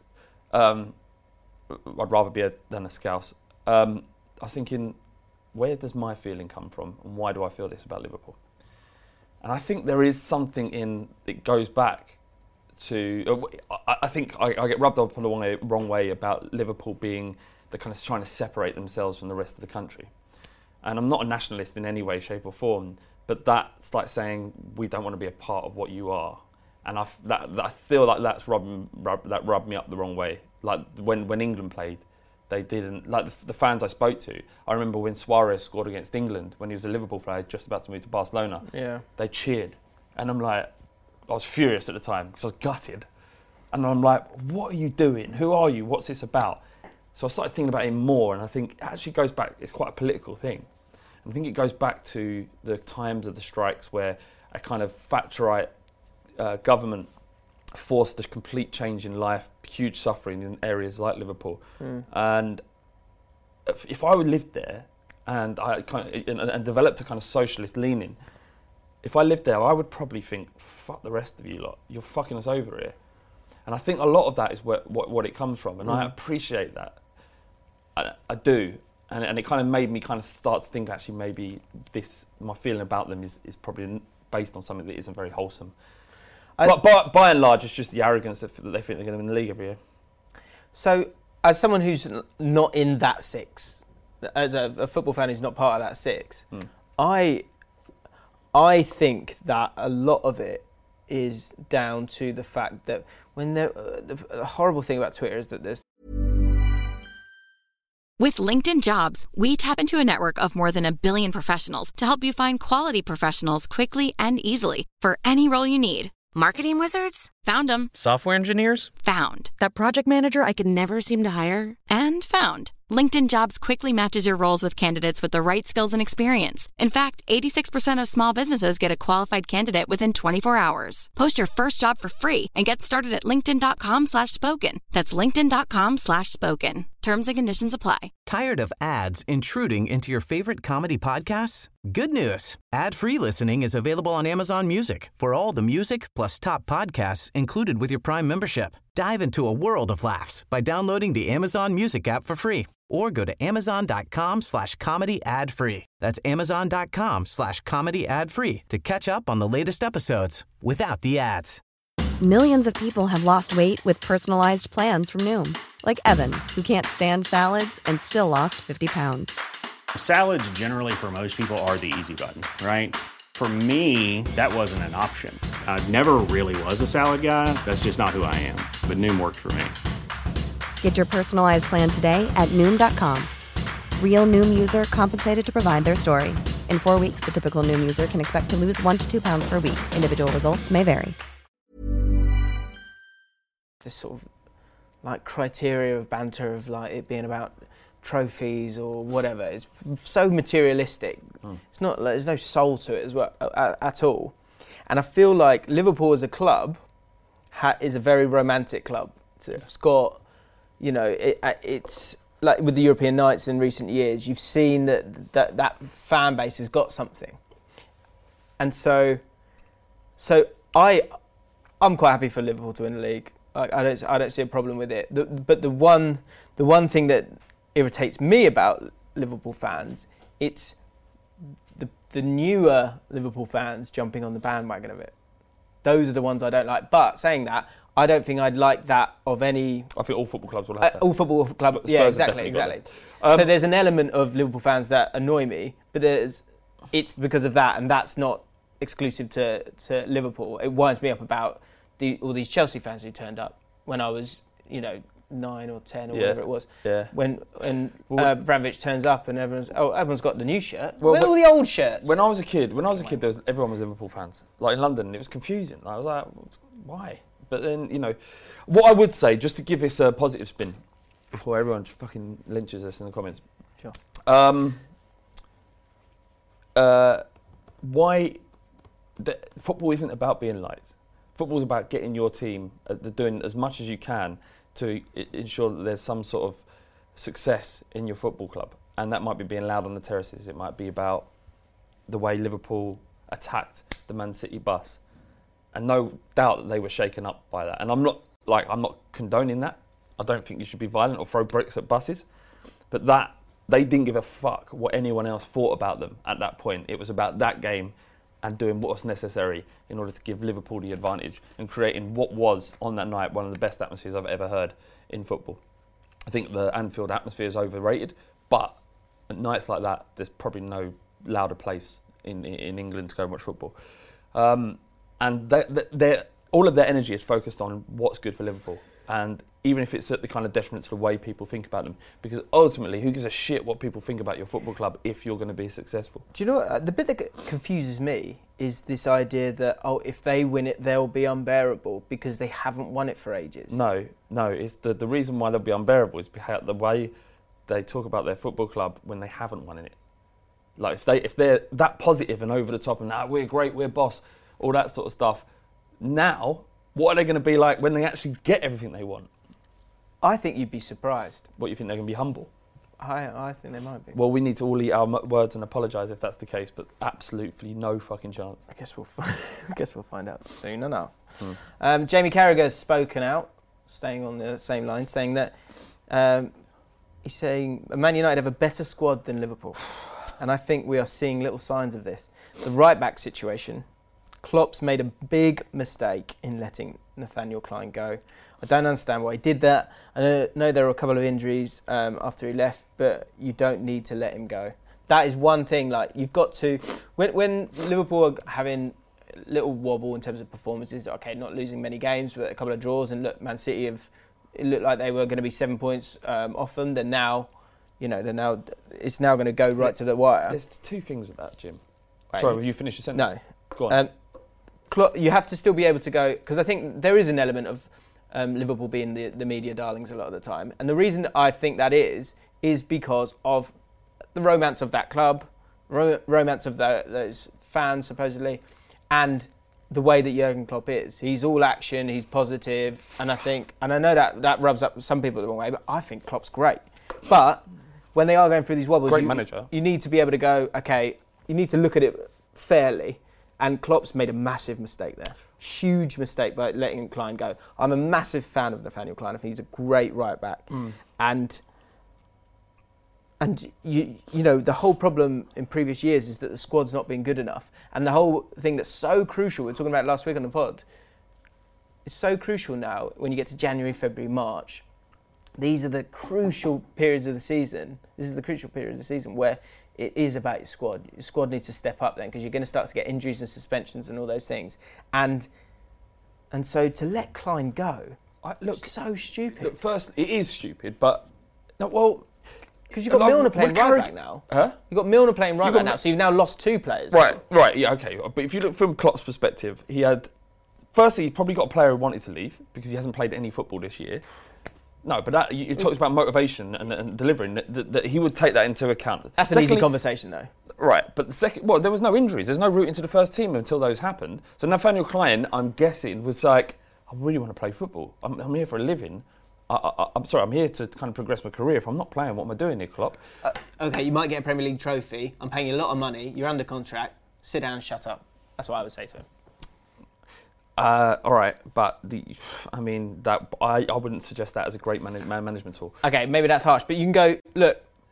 I'd rather be than a Scouse. I was thinking, where does my feeling come from, and why do I feel this about Liverpool? And I think there is something it goes back to. I think I get rubbed up on the wrong way about Liverpool being the kind of trying to separate themselves from the rest of the country. And I'm not a nationalist in any way, shape, or form, but that's like saying we don't want to be a part of what you are. And I feel like that rubbed me up the wrong way. Like when England played, they didn't, like the fans I spoke to. I remember when Suarez scored against England when he was a Liverpool player just about to move to Barcelona. Yeah, they cheered, and I'm like, I was furious at the time because I was gutted, and I'm like, what are you doing? Who are you? What's this about? So I started thinking about it more, and I think it actually goes back. It's quite a political thing. I think it goes back to the times of the strikes where a kind of Thatcherite government forced a complete change in life, huge suffering in areas like Liverpool. And if I would lived there and I and developed a kind of socialist leaning, if I lived there, I would probably think, fuck the rest of you lot, you're fucking us over here. And I think a lot of that is what it comes from, and I appreciate that. I do. And it kind of made me kind of start to think, actually, maybe my feeling about them is probably based on something that isn't very wholesome. But by and large, it's just the arrogance that they think they're going to win the league every year. So, as someone who's not in that six, as a football fan who's not part of that six, I think that a lot of it is down to the fact that when the horrible thing about Twitter is that there's. With LinkedIn Jobs, we tap into a network of more than 1 billion professionals to help you find quality professionals quickly and easily for any role you need. Marketing wizards? Found them. Software engineers? Found. That project manager I could never seem to hire? And found. LinkedIn Jobs quickly matches your roles with candidates with the right skills and experience. In fact, 86% of small businesses get a qualified candidate within 24 hours. Post your first job for free and get started at linkedin.com/spoken. That's linkedin.com/spoken. Terms and conditions apply. Tired of ads intruding into your favorite comedy podcasts? Good news. Ad-free listening is available on Amazon Music for all the music plus top podcasts included with your Prime membership. Dive into a world of laughs by downloading the Amazon Music app for free or go to amazon.com/comedy ad-free. That's amazon.com/comedy ad-free to catch up on the latest episodes without the ads. Millions of people have lost weight with personalized plans from Noom. Like Evan, who can't stand salads and still lost 50 pounds. Salads generally for most people are the easy button, right? For me, that wasn't an option. I never really was a salad guy. That's just not who I am. But Noom worked for me. Get your personalized plan today at Noom.com. Real Noom user compensated to provide their story. In 4 weeks, the typical Noom user can expect to lose 1 to 2 pounds per week. Individual results may vary. This sort of like criteria of banter of like it being about trophies or whatever. It's so materialistic. It's not. There's no soul to it as well at all. And I feel like Liverpool as a club is a very romantic club. It's got, it's like with the European nights in recent years. You've seen that fan base has got something, and so I'm quite happy for Liverpool to win the league. I don't see a problem with it. But the one thing that irritates me about Liverpool fans, it's the newer Liverpool fans jumping on the bandwagon of it. Those are the ones I don't like. But saying that, I don't think I'd like that of any. I think all football clubs will have that. All football clubs, yeah, exactly. So there's an element of Liverpool fans that annoy me, but it's because of that, and that's not exclusive to Liverpool. It winds me up about all these Chelsea fans who turned up when I was, 9 or 10 or whatever it was. Yeah. When Abramovich turns up and everyone's got the new shirt. Where are all the old shirts? When I was a kid, everyone was Liverpool fans. Like in London, it was confusing. I was like, why? But then, what I would say, just to give this a positive spin, before everyone fucking lynches us in the comments. Sure. Why? Football isn't about being liked. Football is about getting your team doing as much as you can to ensure that there's some sort of success in your football club. And that might be being loud on the terraces. It might be about the way Liverpool attacked the Man City bus. And no doubt that they were shaken up by that. And I'm not condoning that. I don't think you should be violent or throw bricks at buses. But they didn't give a fuck what anyone else thought about them at that point. It was about that game and doing what was necessary in order to give Liverpool the advantage and creating what was, on that night, one of the best atmospheres I've ever heard in football. I think the Anfield atmosphere is overrated, but at nights like that, there's probably no louder place in England to go and watch football. And all of their energy is focused on what's good for Liverpool. And even if it's at the kind of detriment to the way people think about them, because ultimately, who gives a shit what people think about your football club if you're going to be successful? Do you know what, the bit that confuses me is this idea that, if they win it, they'll be unbearable because they haven't won it for ages. No, it's the reason why they'll be unbearable is the way they talk about their football club when they haven't won it. Like if they're that positive and over the top and we're great, we're boss, all that sort of stuff. Now, what are they going to be like when they actually get everything they want? I think you'd be surprised. What, you think they're going to be humble? I think they might be. Well, we need to all eat our words and apologise if that's the case, but absolutely no fucking chance. I guess we'll find out soon enough. Jamie Carragher's spoken out, staying on the same line, saying that he's saying Man United have a better squad than Liverpool, and I think we are seeing little signs of this. The right-back situation. Klopp's made a big mistake in letting Nathaniel Klein go. I don't understand why he did that. I know there were a couple of injuries after he left, but you don't need to let him go. That is one thing. Like, you've got to, when Liverpool are having a little wobble in terms of performances, okay, not losing many games, but a couple of draws, and look, Man City it looked like they were going to be 7 points off them. It's now going to go right to the wire. There's two things with that, Jim. Sorry, have you finished your sentence? No. Go on. You have to still be able to go, because I think there is an element of Liverpool being the media darlings a lot of the time. And the reason I think that is because of the romance of that club, romance of those fans, supposedly, and the way that Jurgen Klopp is. He's all action, he's positive, and I know that rubs up some people the wrong way, but I think Klopp's great. But when they are going through these wobbles, you need to be able to go, okay, you need to look at it fairly. And Klopp's made a massive mistake there. Huge mistake by letting Klein go. I'm a massive fan of Nathaniel Klein. I think he's a great right back. And you know, the whole problem in previous years is that the squad's not been good enough. And the whole thing that's so crucial, we were talking about last week on the pod, it's so crucial now when you get to January, February, March. These are the crucial periods of the season. This is the crucial period of the season where it is about your squad. Your squad needs to step up then, because you're going to start to get injuries and suspensions and all those things. And so to let Klein go, it's so stupid. Look, first, it is stupid, but because you've got Milner playing right back now. Huh? You've got Milner playing right back now, so you've now lost two players. Right, yeah, okay. But if you look from Klopp's perspective, firstly, he probably got a player who wanted to leave because he hasn't played any football this year. No, but it talks about motivation and delivering, that he would take that into account. That's an easy conversation, though. Right, but there was no injuries. There's no route into the first team until those happened. So Nathaniel Klein, I'm guessing, was like, I really want to play football. I'm here for a living. I'm here to kind of progress my career. If I'm not playing, what am I doing here, Klopp? Okay, you might get a Premier League trophy. I'm paying you a lot of money. You're under contract. Sit down and shut up. That's what I would say to him. All right, but I wouldn't suggest that as a great man management tool. Okay, maybe that's harsh, but you can go, look,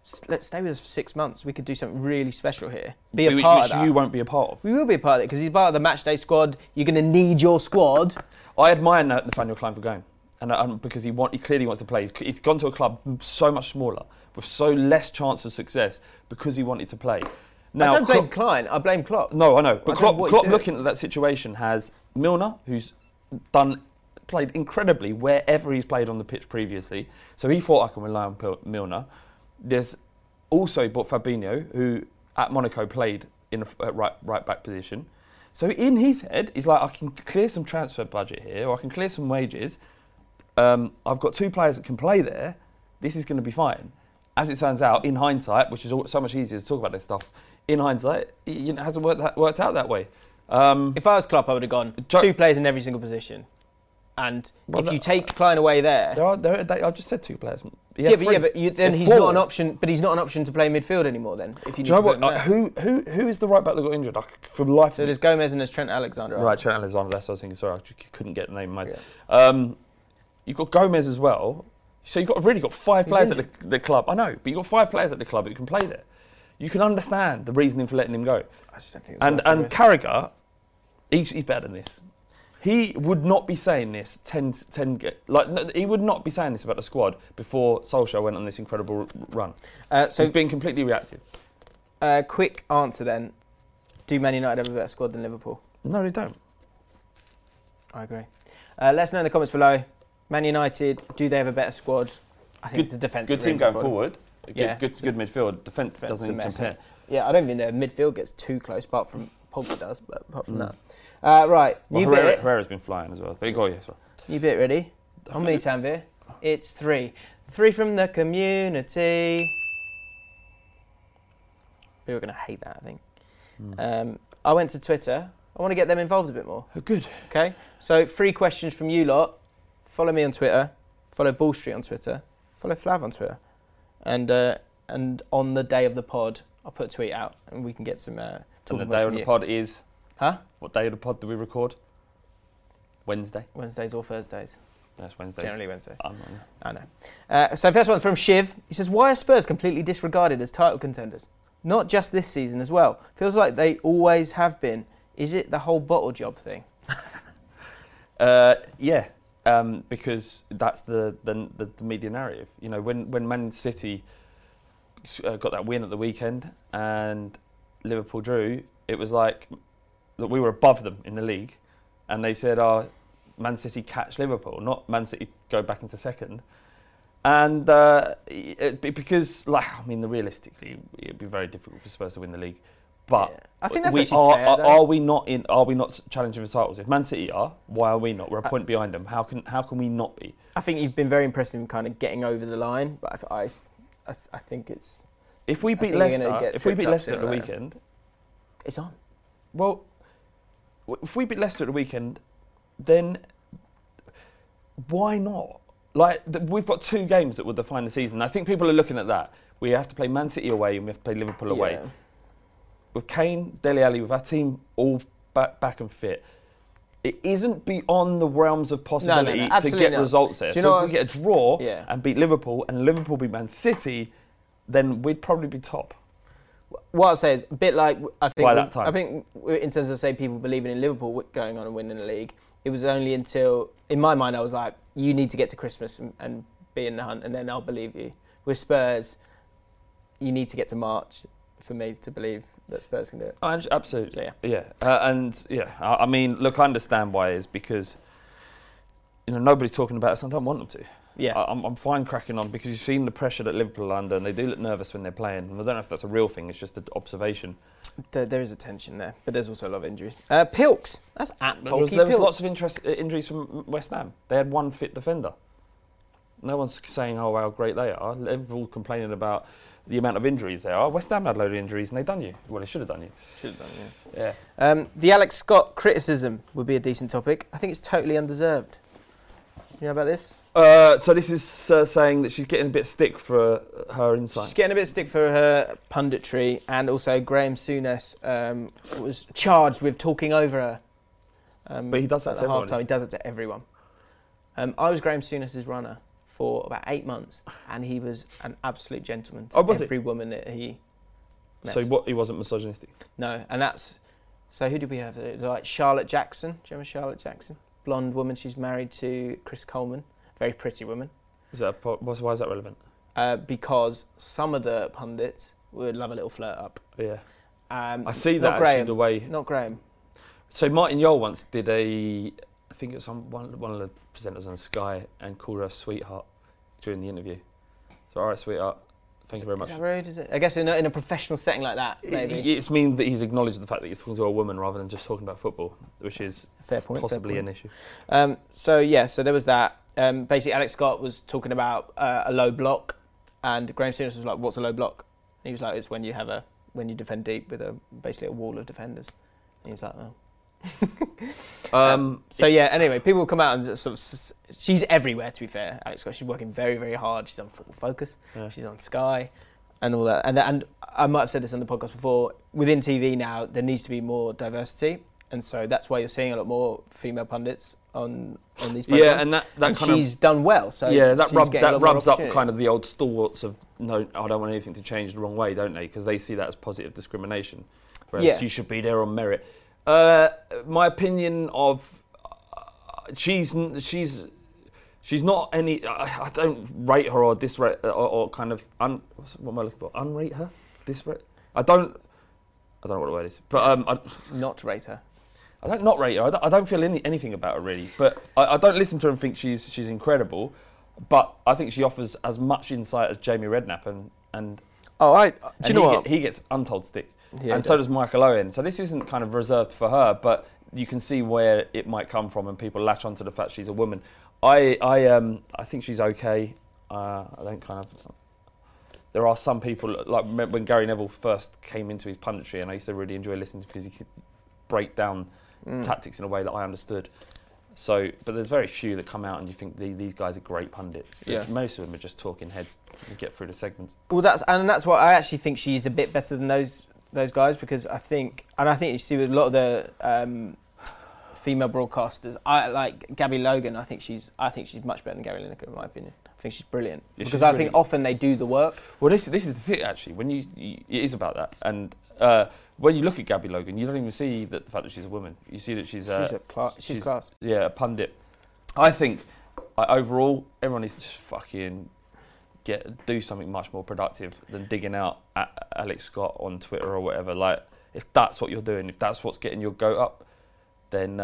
let's stay with us for 6 months. We could do something really special here. Be a part of that. Which you won't be a part of. We will be a part of it because he's part of the matchday squad. You're going to need your squad. I admire Nathaniel Klein for going, and because he clearly wants to play. He's gone to a club so much smaller with so less chance of success because he wanted to play. Now, I don't blame Klein. I blame Klopp. No, I know, but Klopp looking at that situation has Milner, who's played incredibly wherever he's played on the pitch previously. So he thought, I can rely on Milner. There's also bought Fabinho, who at Monaco played in a right back position. So in his head, he's like, I can clear some transfer budget here, or I can clear some wages. I've got 2 players that can play there. This is going to be fine. As it turns out, in hindsight, which is so much easier to talk about this stuff, in hindsight, it hasn't worked out that way. If I was Klopp, I would have gone 2 players in every single position. And if you take Klein away there... I just said 2 players. But then he's 4. Not an option. But he's not an option to play midfield anymore. Then, if you do you know what? Who is the right back that got injured? For life. So there's Gomez and there's Trent Alexander. Right, Trent Alexander. That's what I was thinking. Sorry, I couldn't get the name in mind. Yeah. You've got Gomez as well. So you've got 5 players at the club. I know, but you've got 5 players at the club who can play there. You can understand the reasoning for letting him go. I just don't think. And Carragher, he's better than this. He would not be saying this he would not be saying this about the squad before Solskjaer went on this incredible run. So he's being completely reactive. Quick answer then. Do Man United have a better squad than Liverpool? No, they don't. I agree. Let us know in the comments below. Man United, do they have a better squad? I think it's the defence. Good team going forward. Good midfield. Defence doesn't even compare. Yeah, I don't think their midfield gets too close, apart from Pogba does, but apart from that. Right, new bit. Herrera's been flying as well. But go, sorry. New bit ready? On me, Tanvir. It's 3. 3 from the community. People are going to hate that, I think. I went to Twitter. I want to get them involved a bit more. Oh, good. Okay, so 3 questions from you lot. Follow me on Twitter. Follow Ball Street on Twitter. Follow Flav on Twitter. And on the day of the pod, I'll put a tweet out and we can get some talking about. And the day of the pod is? Huh? What day of the pod do we record? Wednesday? Wednesdays or Thursdays. Yes, Wednesdays. Generally Wednesdays. I know. So first one's from Shiv. He says, why are Spurs completely disregarded as title contenders? Not just this season as well. Feels like they always have been. Is it the whole bottle job thing? Yeah. Because that's the media narrative. You know, when Man City got that win at the weekend and Liverpool drew, it was like that we were above them in the league, and they said, Man City catch Liverpool, not Man City go back into second. And because, realistically, it'd be very difficult for Spurs to win the league. But I think that's fair, are we not challenging for titles? If Man City are, why are we not? We're a point behind them. How can we not be? I think you've been very impressive in kind of getting over the line, but I think it's. If we beat Leicester, at the weekend, it's on. Well, if we beat Leicester at the weekend, then why not? Like, we've got 2 games that will define the season. I think people are looking at that. We have to play Man City away and we have to play Liverpool away. Yeah. With Kane, Dele Alli, with our team all back and fit, it isn't beyond the realms of possibility to get results there. So if we get a draw and beat Liverpool and Liverpool beat Man City, then we'd probably be top. What I'll say is a bit like I think in terms of say people believing in Liverpool going on and winning the league, it was only until in my mind I was like, you need to get to Christmas and be in the hunt, and then I'll believe you. With Spurs, you need to get to March for me to believe that Spurs can do it. Oh, absolutely. So, yeah. I mean, look, I understand why it is, because nobody's talking about it, so I don't want them to. Yeah. I'm fine cracking on, because you've seen the pressure that Liverpool are under, and they do look nervous when they're playing. And I don't know if that's a real thing, it's just an observation. There is a tension there, but there's also a lot of injuries. Pilks, that's at There was lots of injuries from West Ham. They had 1 fit defender. No one's saying, oh, how great they are. Liverpool complaining about the amount of injuries there are. West Ham had a load of injuries and they done you. Well, they should have done you. Yeah. The Alex Scott criticism would be a decent topic. I think it's totally undeserved. You know about this? So this is saying that she's getting a bit of stick for her insight. She's getting a bit of stick for her punditry, and also Graham Souness was charged with talking over her. But he does that to everyone. He does it to everyone. I was Graham Souness's runner for about 8 months, and he was an absolute gentleman to every woman that he met. So what? He wasn't misogynistic? No, and that's... So who did we have? Like Charlotte Jackson. Do you remember Charlotte Jackson? Blonde woman. She's married to Chris Coleman. Very pretty woman. Why is that relevant? Because some of the pundits would love a little flirt up. Yeah. I see that Graham, the way... Not Graham. So Martin Yole once did I think it was one of the presenters on Sky, and called her sweetheart during the interview. So, all right, sweetheart, thank you very much. Is that rude, is it? I guess in a professional setting like that, maybe. It's mean that he's acknowledged the fact that he's talking to a woman rather than just talking about football, which is possibly an issue. So there was that. Basically, Alex Scott was talking about a low block, and Graham Souness was like, "What's a low block?" And he was like, "It's when you defend deep with basically a wall of defenders." And he was like, "Oh." Anyway, people will come out and sort of... She's everywhere, to be fair, Alex Scott. She's working very, very hard. She's on Football Focus. Yeah. She's on Sky and all that. And I might have said this on the podcast before, within TV now, there needs to be more diversity. And so that's why you're seeing a lot more female pundits on these programs. Yeah, and that kind she's done well. So yeah, that rubs up kind of the old stalwarts of, no, I don't want anything to change the wrong way, don't they? Because they see that as positive discrimination. Whereas you should be there on merit. My opinion of she's not any. I don't rate her or disrate or kind of what am I looking for? Unrate her, disrate. I don't know what the word is, but not rate her. I don't not rate her. I don't feel anything about her really, but I don't listen to her and think she's incredible. But I think she offers as much insight as Jamie Redknapp and. Do you know what? He gets untold stick. Yeah, and so does Michael Owen. So this isn't kind of reserved for her, but you can see where it might come from, and people latch onto the fact she's a woman. I think she's okay. I don't kind of. There are some people, like when Gary Neville first came into his punditry, and I used to really enjoy listening to because he could break down tactics in a way that I understood. So, but there's very few that come out and you think these guys are great pundits. Yeah. Most of them are just talking heads and get through the segments. Well, that's why I actually think she's a bit better than those guys, because I think you see with a lot of the female broadcasters, I like Gabby Logan. I think she's much better than Gary Lineker in my opinion. I think she's brilliant because I think often they do the work. Well, this is the thing actually. When it is about that, and when you look at Gabby Logan, you don't even see the fact that she's a woman. You see that she's class. Yeah, a pundit. I think overall everyone needs to just fucking do something much more productive than digging out at Alex Scott on Twitter or whatever. Like, if that's what you're doing, if that's what's getting your goat up, then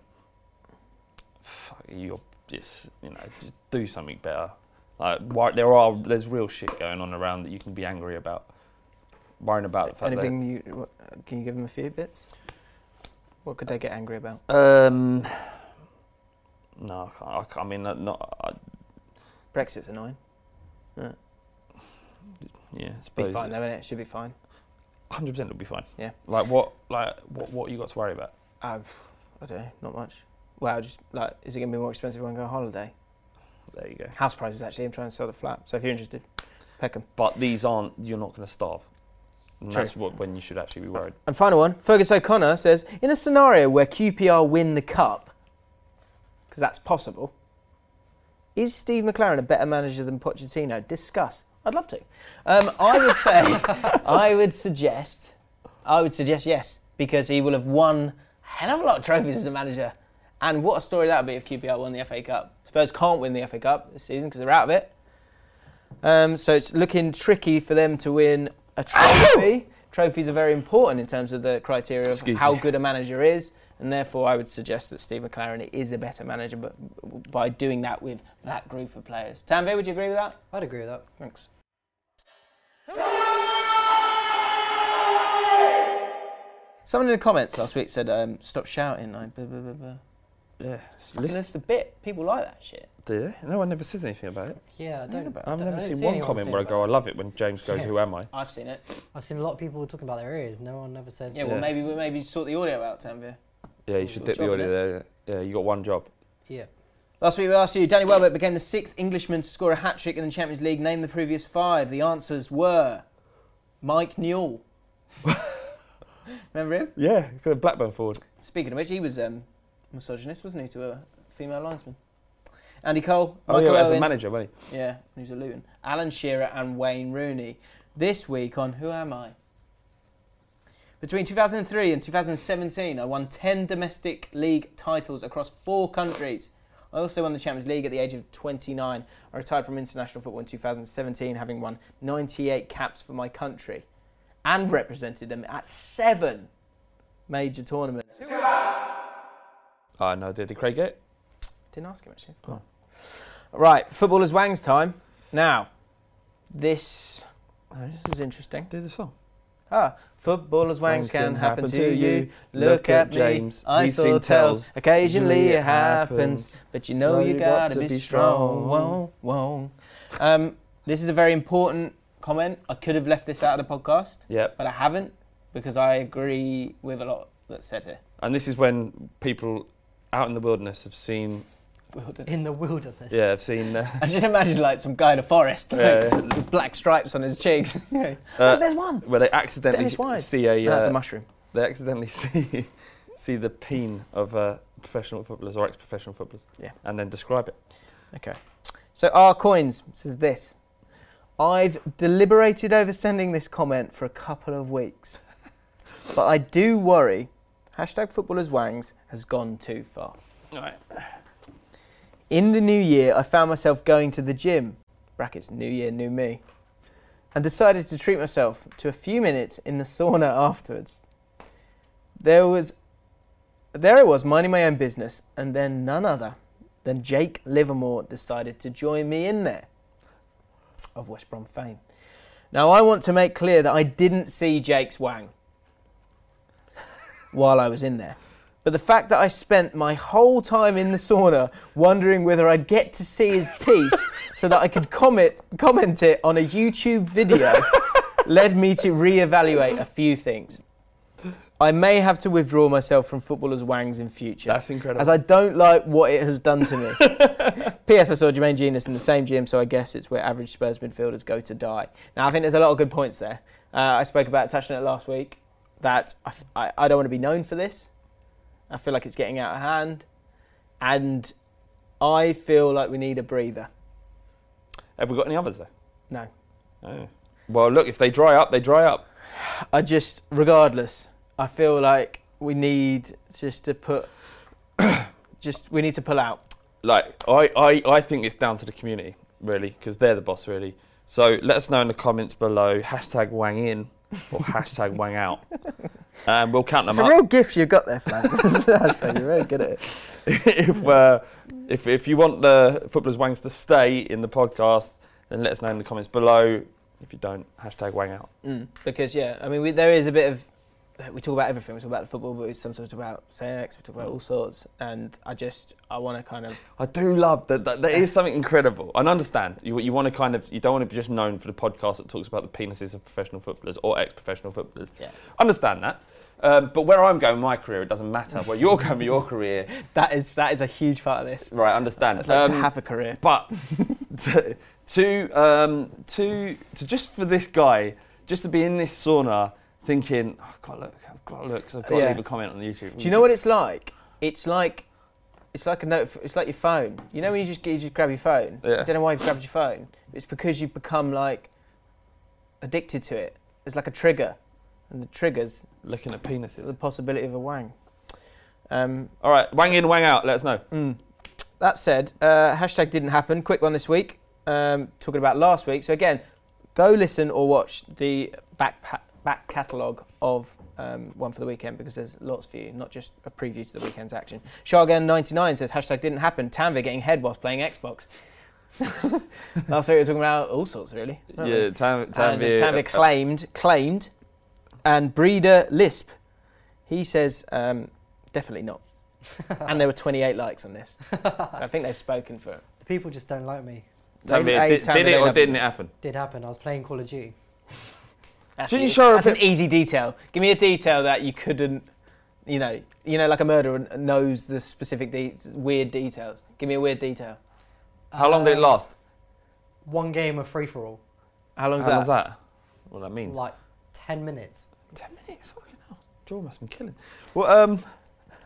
you're just do something better. Like, there's real shit going on around that you can be angry about. Worrying about the fact can you give them a few bits? What could they get angry about? No, I can't. I mean, Brexit's annoying. Yeah, be fine though, innit? It should be fine. 100% it'll be fine. Yeah. What you got to worry about? I don't know, not much. Well, just is it going to be more expensive when I go on holiday? There you go. House prices actually. I'm trying to sell the flat, so if you're interested, Peckham. But these aren't. You're not going to starve. And that's when you should actually be worried. And final one, Fergus O'Connor says, in a scenario where QPR win the cup, because that's possible, is Steve McClaren a better manager than Pochettino? Discuss. I'd love to. I would suggest yes, because he will have won a hell of a lot of trophies as a manager. And what a story that would be if QPR won the FA Cup. Spurs can't win the FA Cup this season because they're out of it. So it's looking tricky for them to win a trophy. Trophies are very important in terms of the criteria of how good a manager is, and therefore I would suggest that Steve McClaren is a better manager, but by doing that with that group of players. Tanvir, would you agree with that? I'd agree with that. Thanks. Someone in the comments last week said, stop shouting. Yeah, it's the bit. People like that shit. Do they? No one never says anything about it. Yeah, I've never seen one comment where I go, I love it when James goes, who am I? I've seen it. I've seen a lot of people talking about their ears. No one ever says. Yeah, well, maybe sort the audio out, Tanvir. Yeah, you should dip the audio there. Yeah, you got one job. Yeah. Last week we asked you, Danny Welbeck became the 6th Englishman to score a hat-trick in the Champions League. Name the previous 5. The answers were Mike Newell. Remember him? Yeah, Blackburn forward. Speaking of which, he was misogynist, wasn't he, to a female linesman? Andy Cole, Oh, Michael yeah, as Owen. a manager, wasn't he? Yeah, who's a Luton. Alan Shearer and Wayne Rooney. This week on Who Am I? Between 2003 and 2017, I won 10 domestic league titles across 4 countries. I also won the Champions League at the age of 29. I retired from international football in 2017, having won 98 caps for my country and represented them at 7 major tournaments. Oh, no, did Craig get it? Didn't ask him, actually. Oh. Right, Footballers' Wangs time. Now, this is interesting. Do the song. Footballers' wangs can happen to you. Look at James. I saw tells. Occasionally it happens, but you know you gotta be strong. Whoa. This is a very important comment. I could have left this out of the podcast, but I haven't because I agree with a lot that's said here. And this is when people out in the wilderness have seen. In the wilderness. Yeah, I've seen. I just imagine like some guy in a forest, with black stripes on his cheeks. There's one. Where they accidentally see a. That's a mushroom. They accidentally see the peen of professional footballers or ex-professional footballers. Yeah. And then describe it. Okay. So R Coins says this. I've deliberated over sending this comment for a couple of weeks, but I do worry. #Footballers Wangs has gone too far. All right. In the new year, I found myself going to the gym, brackets new year, new me, and decided to treat myself to a few minutes in the sauna afterwards. There I was minding my own business, and then none other than Jake Livermore decided to join me in there, of West Brom fame. Now I want to make clear that I didn't see Jake's wang while I was in there. But the fact that I spent my whole time in the sauna wondering whether I'd get to see his piece so that I could comment it on a YouTube video led me to reevaluate a few things. I may have to withdraw myself from Footballers' Wangs in future. That's incredible. As I don't like what it has done to me. P.S. I saw Jermaine Genius in the same gym, so I guess it's where average Spurs midfielders go to die. Now, I think there's a lot of good points there. I spoke about touching it last week, that I don't want to be known for this. I feel like it's getting out of hand, and I feel like we need a breather. Have we got any others though? No. Oh. Well, look, if they dry up, they dry up. Regardless, I feel like we need just to we need to pull out. Like, I think it's down to the community, really, because they're the boss, really. So let us know in the comments below, #WangIn or #WangOut. And we'll count them it's up. It's a real gift you've got there, Flan. You're very good at it. If you want the Footballers' Wangs to stay in the podcast, then let us know in the comments below. If you don't, #WangOut. Because, I mean, there is a bit of... We talk about everything. We talk about the football, but we sometimes talk about sex. We talk about all sorts. And I want to kind of... I do love that. There is something incredible. I understand. You want to kind of... You don't want to be just known for the podcast that talks about the penises of professional footballers or ex-professional footballers. Yeah. Understand that. But where I'm going with my career, it doesn't matter. Where you're going with your career... That is a huge part of this. Right, understand. I'd like to have a career. But to just for this guy, just to be in this sauna... thinking, I've got to look, because I've got to leave a comment on YouTube. Do you know what it's like? It's like a note. It's like your phone. You know when you just grab your phone. Yeah. I don't know why you've grabbed your phone. It's because you've become like addicted to it. It's like a trigger, and the triggers looking at penises. The possibility of a wang. All right, wang in, wang out. Let us know. That said, #didn't happen. Quick one this week. Talking about last week. So again, go listen or watch the back catalogue of One for the Weekend, because there's lots for you, not just a preview to the weekend's action. Shargan99 says, #didn't happen. Tanvir getting head whilst playing Xbox. Last week we were talking about all sorts, really. Yeah, Tanvir claimed. And Breeder Lisp, he says, definitely not. And there were 28 likes on this. So I think they've spoken for it. The people just don't like me. Tanvir, did it or didn't it happen? Did happen. I was playing Call of Duty. That's an easy detail. Give me a detail that you couldn't, you know, like a murderer knows the specific weird details. Give me a weird detail. How long did it last? One game of free-for-all. How long is that? What that means? Like 10 minutes. 10 minutes? Fucking hell. Joel must have been killing. Well,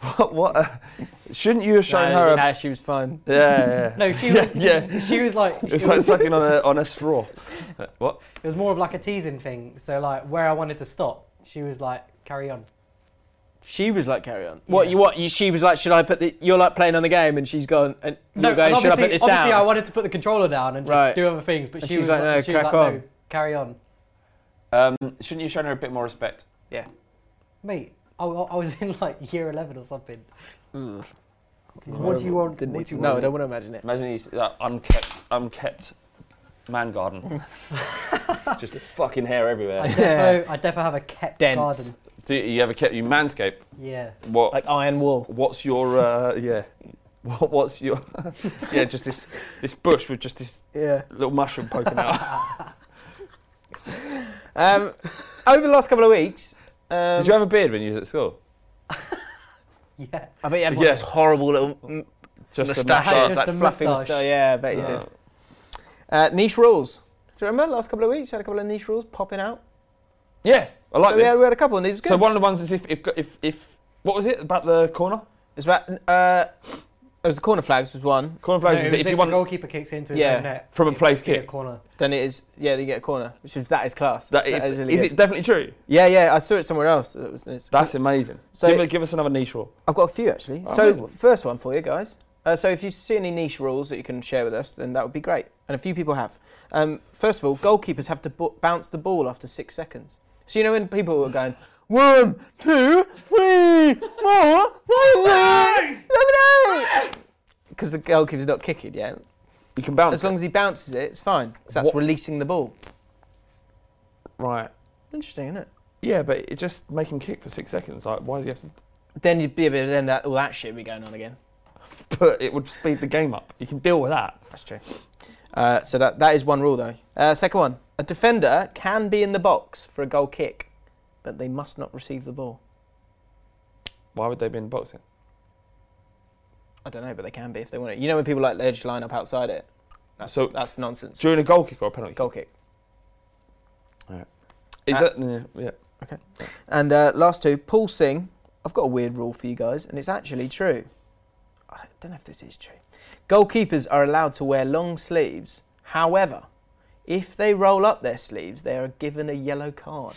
What? Shouldn't you have shown her? No, she was fine. Yeah. No, she was. Yeah. She was like. It's like sucking on a straw. What? It was more of like a teasing thing. So like where I wanted to stop, she was like, "Carry on." She was like, "Carry on." Yeah. She was like, "Should I put the?" You're like playing on the game, and she's gone. And you're going, "Should I put this down?" Obviously, I wanted to put the controller down and just do other things, but she was like, "No, crack on." "No, carry on." Shouldn't you have shown her a bit more respect? Yeah. Mate, I was in like year 11 or something. What do you want? No, I don't want to imagine it. Imagine he's unkept man garden. Just fucking hair everywhere. I defo have a kept Dents. garden. Do you ever kept you manscape? Yeah. What? Like iron wool. What's your What's your just this bush with just this little mushroom poking out. Over the last couple of weeks, did you have a beard when you was at school? Yeah. I bet you had one of those horrible little moustaches, like fluffy moustache. Yeah, I bet you did. Niche rules. Do you remember last couple of weeks? You had a couple of niche rules popping out. Yeah, I like this. Yeah, we had a couple, and it was good. So one of the ones is if what was it about the corner? It's about it was the corner flags was one. Corner flags is if you want the goalkeeper kicks into his own net from a place kick, a corner. Then it is you get a corner, that is class. Is it definitely true? Yeah, I saw it somewhere else. That's amazing. So give us another niche rule. I've got a few actually. Oh, so amazing. first one for you guys. So if you see any niche rules that you can share with us, then that would be great. And a few people have. First of all, goalkeepers have to bounce the ball after 6 seconds. So you know when people are going 1, 2, 3, 4, 5, 6, 7, 8. Because the goalkeeper's not kicking yet. You can bounce as long as he bounces it, it's fine. Because that's releasing the ball. Right. Interesting, isn't it? Yeah, but it just make him kick for 6 seconds. Like, why does he have to? Then you'd be all that shit would be going on again. But it would speed the game up. You can deal with that. That's true. So that is one rule though. Second one: a defender can be in the box for a goal kick, but they must not receive the ball. Why would they be in the box then? I don't know, but they can be if they want it. You know when people they just line up outside it? That's nonsense. During a goal kick or a penalty? Goal kick. All right. Is that... Yeah. Okay. And last two, pulsing. I've got a weird rule for you guys, and it's actually true. I don't know if this is true. Goalkeepers are allowed to wear long sleeves. However, if they roll up their sleeves, they are given a yellow card.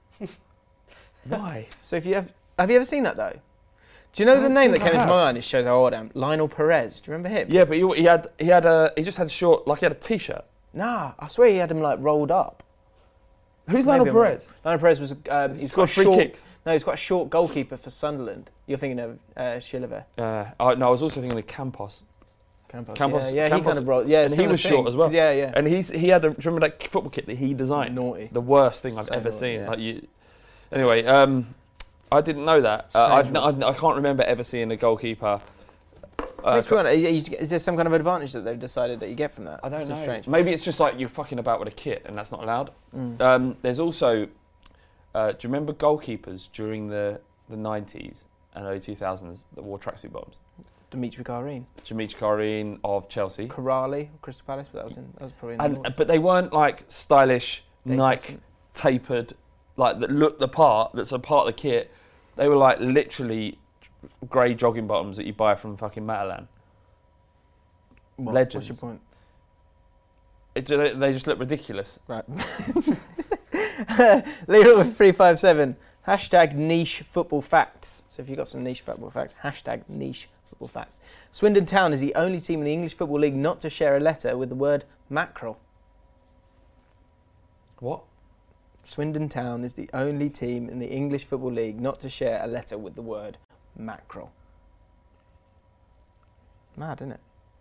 Why? So if you have you ever seen that though? Do you know the name that came into my mind? It shows how old I am. Lionel Perez. Do you remember him? Yeah, but he just had short, like he had a t-shirt. Nah, I swear he had him like rolled up. Who's Lionel Perez? Lionel Perez was he's got free kicks. No, he's quite a short goalkeeper for Sunderland. You're thinking of Chilavert. No, I was also thinking of Campos. Campos, yeah, he kind of rolled. Yeah, and he was short as well. Yeah. And he had do you remember that football kit that he designed? Naughty. The worst thing I've ever seen. Yeah. Like anyway, I didn't know that. I can't remember ever seeing a goalkeeper. Which one? Is there some kind of advantage that they've decided that you get from that? I don't know. Strange. Maybe it's just like you're fucking about with a kit and that's not allowed. There's also, do you remember goalkeepers during the 90s and early 2000s that wore tracksuit bottoms? Dimitri Karine of Chelsea. Corrali, Crystal Palace, but that was probably in the but they weren't like stylish Nike tapered, like that look the part, that's a part of the kit. They were like literally grey jogging bottoms that you buy from fucking Matalan. Legends. What's your point? They just look ridiculous. Right. Leroy 357. Hashtag niche football facts. So if you've got some niche football facts, hashtag niche football facts. Swindon Town is the only team in the English Football League not to share a letter with the word mackerel. What? Swindon Town is the only team in the English Football League not to share a letter with the word mackerel. Mad, isn't it?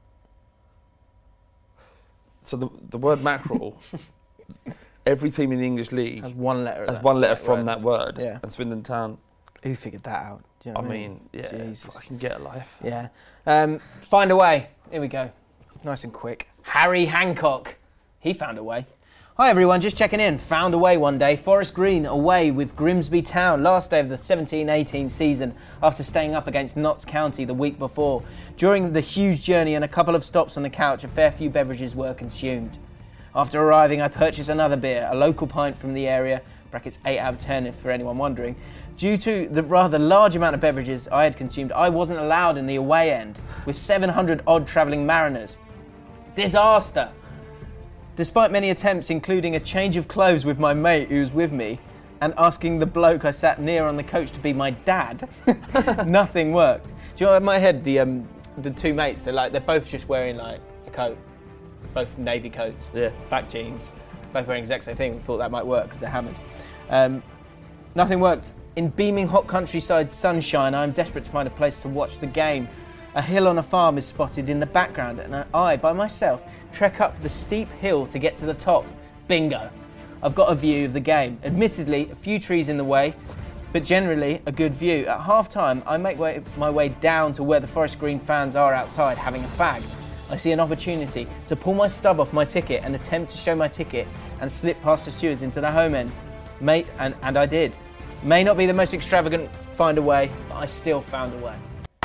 So the word mackerel, every team in the English league has one letter. From that word. Yeah. And Swindon Town. Who figured that out? Do you know what I mean? I can get a life. Yeah. Find a way. Here we go. Nice and quick. Harry Hancock. He found a way. Hi everyone, just checking in. Found a way one day. Forest Green away with Grimsby Town. Last day of the 17-18 season after staying up against Notts County the week before. During the huge journey and a couple of stops on the couch, a fair few beverages were consumed. After arriving, I purchased another beer, a local pint from the area, brackets 8 out of 10 if for anyone wondering. Due to the rather large amount of beverages I had consumed, I wasn't allowed in the away end, with 700 odd travelling mariners. Disaster! Despite many attempts, including a change of clothes with my mate who was with me, and asking the bloke I sat near on the coach to be my dad, nothing worked. Do you know, in my head, the two mates, they're both just wearing like a coat, both navy coats, black jeans, both wearing the exact same thing. We thought that might work because they're hammered. Nothing worked. In beaming hot countryside sunshine, I am desperate to find a place to watch the game. A hill on a farm is spotted in the background, and I, by myself, trek up the steep hill to get to the top. Bingo. I've got a view of the game. Admittedly, a few trees in the way, but generally a good view. At half-time, I make my way down to where the Forest Green fans are outside having a fag. I see an opportunity to pull my stub off my ticket and attempt to show my ticket and slip past the stewards into the home end. Mate, and I did. May not be the most extravagant find a way, but I still found a way.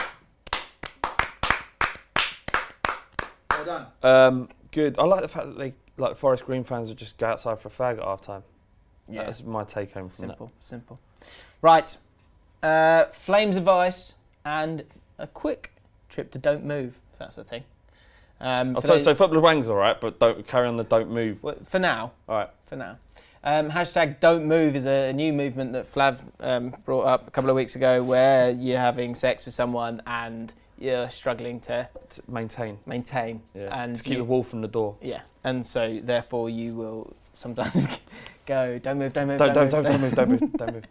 Well done. Good. I like the fact that they, like Forest Green fans, would just go outside for a fag at half time. Yeah. That's my take home from that. Simple. Right. Flames of Ice and a quick trip to Don't Move, if that's the thing. So Football Wang's all right, but don't carry on the Don't Move. Well, for now. All right. For now. Hashtag Don't Move is a new movement that Flav brought up a couple of weeks ago, where you're having sex with someone and you're struggling to maintain. Yeah. And to keep the wall from the door. Yeah. And so therefore you will sometimes go, don't move. Don't move.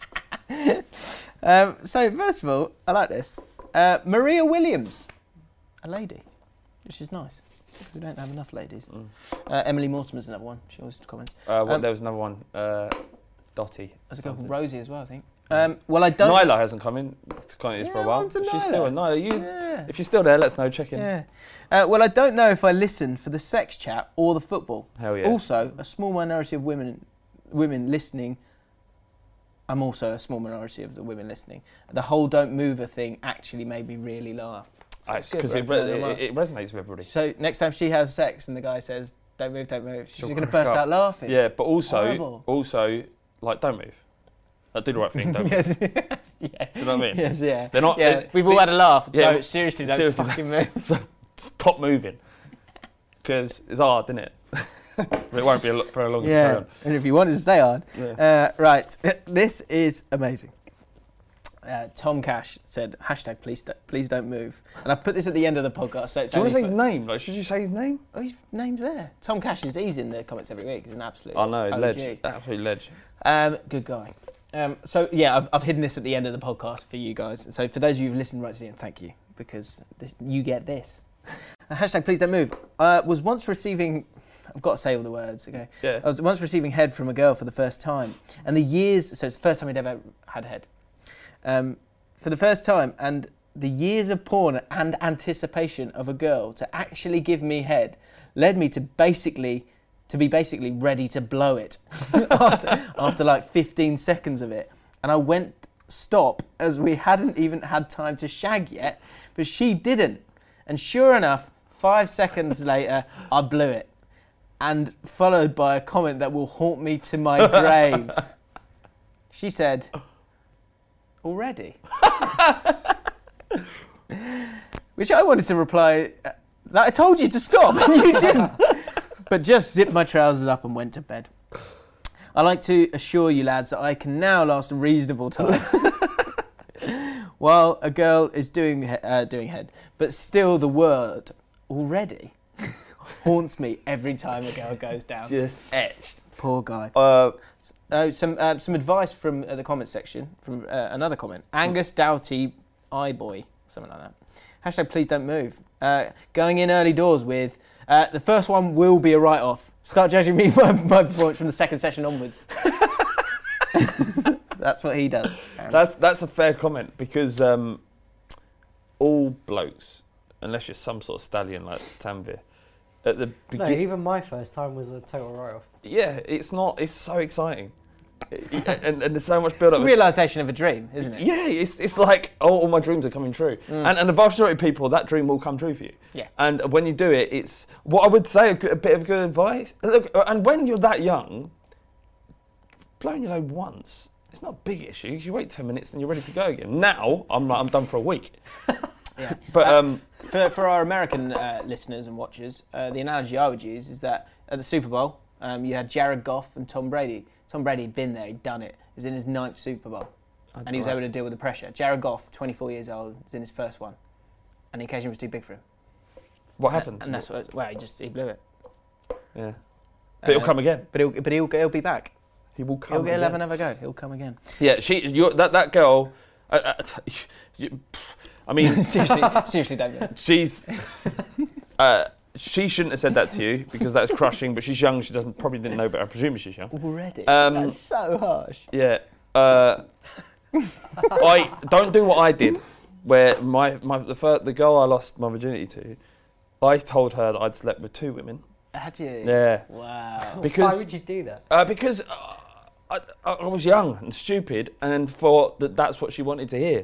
So first of all, I like this. Maria Williams, a lady, which is nice. We don't have enough ladies. Emily Mortimer's another one. She always comments. There was another one. Dottie. There's a girl called Rosie as well, I think. Well, I don't. Nyla hasn't come in to comment for a while. She's still a Nyla. If you're still there, let us know. Check in. Yeah. Well, I don't know if I listen for the sex chat or the football. Hell yeah. Also, a small minority of women listening. I'm also a small minority of the women listening. The whole "don't mover" thing actually made me really laugh. Because it resonates with everybody. So next time she has sex and the guy says, don't move, she's going to burst out laughing. Yeah, but also, like, don't move. Like, do the right thing, don't move. Yeah. Do you know what I mean? Yes, yeah. They're not. Yeah. We've all had a laugh. Yeah, no, seriously, don't fucking move. So stop moving. Because it's hard, isn't it? It won't be for a long time. And if you want it to stay hard. Yeah. Right, this is amazing. Tom Cash said, hashtag please don't move. And I've put this at the end of the podcast. So it's do you want to say his name? Like, should you say his name? Oh, his name's there. Tom Cash, he's in the comments every week. He's an absolute I know, OG. ledge. Absolute ledge. Good guy. So, yeah, I've hidden this at the end of the podcast for you guys. So for those of you who've listened right to the end, thank you. Because you get this. Hashtag please don't move. Was once receiving... I've got to say all the words, okay? Yeah. I was once receiving head from a girl for the first time. And the years... So it's the first time I'd ever had head. For the first time, and the years of porn and anticipation of a girl to actually give me head led me to be basically ready to blow it after like 15 seconds of it. And I went stop as we hadn't even had time to shag yet, but she didn't. And sure enough, 5 seconds later, I blew it. And followed by a comment that will haunt me to my grave. She said... Already? Which I wanted to reply, that I told you to stop and you didn't. But just zipped my trousers up and went to bed. I like to assure you lads that I can now last a reasonable time while a girl is doing head. But still the word already haunts me every time a girl goes down. Just etched. Poor guy. Some advice from the comment section, from another comment. Angus Doughty Eyeboy, something like that. Hashtag please don't move. Going in early doors with, the first one will be a write-off. Start judging me by my performance from the second session onwards. That's what he does. That's a fair comment, because all blokes, unless you're some sort of stallion like Tanvir, at the beginning... No, even my first time was a total write-off. Yeah, it's so exciting. and there's so much build-up. It's a realisation of a dream, isn't it? Yeah, it's like, all my dreams are coming true. And the vast majority of people, that dream will come true for you. Yeah. And when you do it, it's, what I would say, a bit of good advice. Look, and when you're that young, blowing your load once it's not a big issue. You wait 10 minutes and you're ready to go again. Now I'm like, I'm done for a week. Yeah. But for our American listeners and watchers, the analogy I would use is that at the Super Bowl, you had Jared Goff and Tom Brady. Tom Brady had been there, he'd done it. He was in his 9th Super Bowl, and he was able to deal with the pressure. Jared Goff, 24 years old, was in his first one, and the occasion was too big for him. What happened? And that's what. Well, he blew it. Yeah. But he'll come again. But he'll be back. He will come. He'll get again. 11 other go. He'll come again. Yeah, that girl. I mean, seriously, David. She's. She shouldn't have said that to you because that's crushing. But she's young. She probably didn't know, but I presume she's young. Already. That's so harsh. Yeah. I don't do what I did, where the girl I lost my virginity to, I told her that I'd slept with 2 women. Had you? Yeah. Wow. Because why would you do that? Because I was young and stupid and thought that that's what she wanted to hear.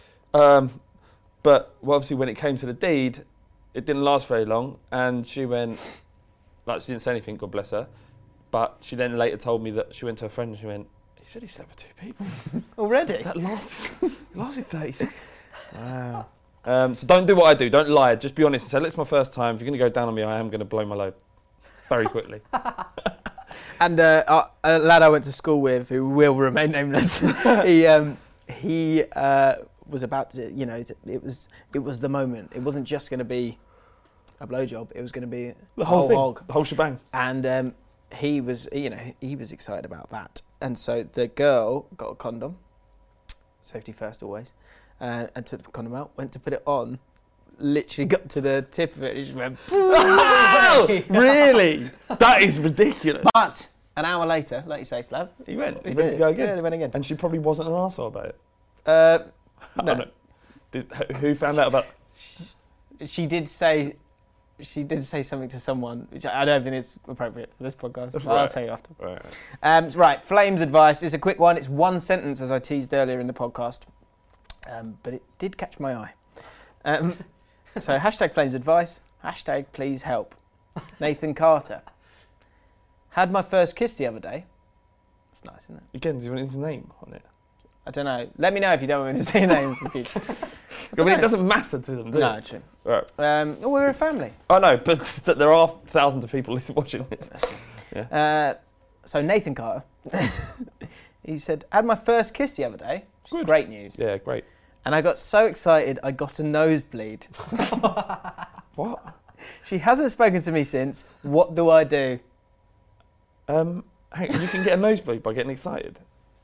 But obviously when it came to the deed, it didn't last very long, and she went, like, she didn't say anything, God bless her, but she then later told me that she went to her friend and she went, he said he slept with 2 people. Already? That lasted 30 seconds. Wow. So don't do what I do, don't lie, just be honest and say, it's my first time, if you're going to go down on me, I am going to blow my load very quickly. And a lad I went to school with, who will remain nameless, he was about to, it was the moment. It wasn't just going to be a blowjob. It was going to be the whole thing, hog, the whole shebang. And he was excited about that. And so the girl got a condom, safety first always, and took the condom out. Went to put it on, literally got to the tip of it, and just went. Really? That is ridiculous. But an hour later, like you say, Flav, he went. He went to go again. Yeah, they went again. And she probably wasn't an arsehole about it. No. Who found out about? She did say something to someone, which I don't think is appropriate for this podcast. Right. I'll tell you after. Right. Flame's advice is a quick one. It's one sentence, as I teased earlier in the podcast, but it did catch my eye. So #Flame's advice. #please help. Nathan Carter. Had my first kiss the other day. That's nice, isn't it? Again, do you want his name on it? I don't know. Let me know if you don't want me to say names in the future. I mean, it doesn't matter to them, do it? No, true. Right. We're a family. I know, but there are thousands of people watching this. Yeah. So Nathan Carter, he said, had my first kiss the other day. Good. Great news. Yeah, great. And I got so excited, I got a nosebleed. What? She hasn't spoken to me since. What do I do? You can get a nosebleed by getting excited.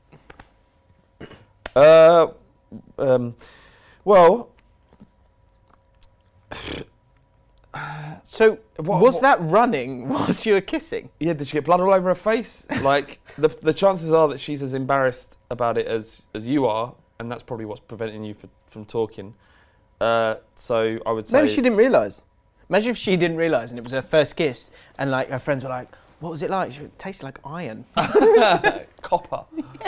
Well. So, was that running whilst you were kissing? Yeah, did she get blood all over her face? Like, the chances are that she's as embarrassed about it as you are, and that's probably what's preventing you from talking. So I would say... Maybe she didn't realise. Imagine if she didn't realise and it was her first kiss, and like her friends were like, what was it like? It tasted like iron. Copper.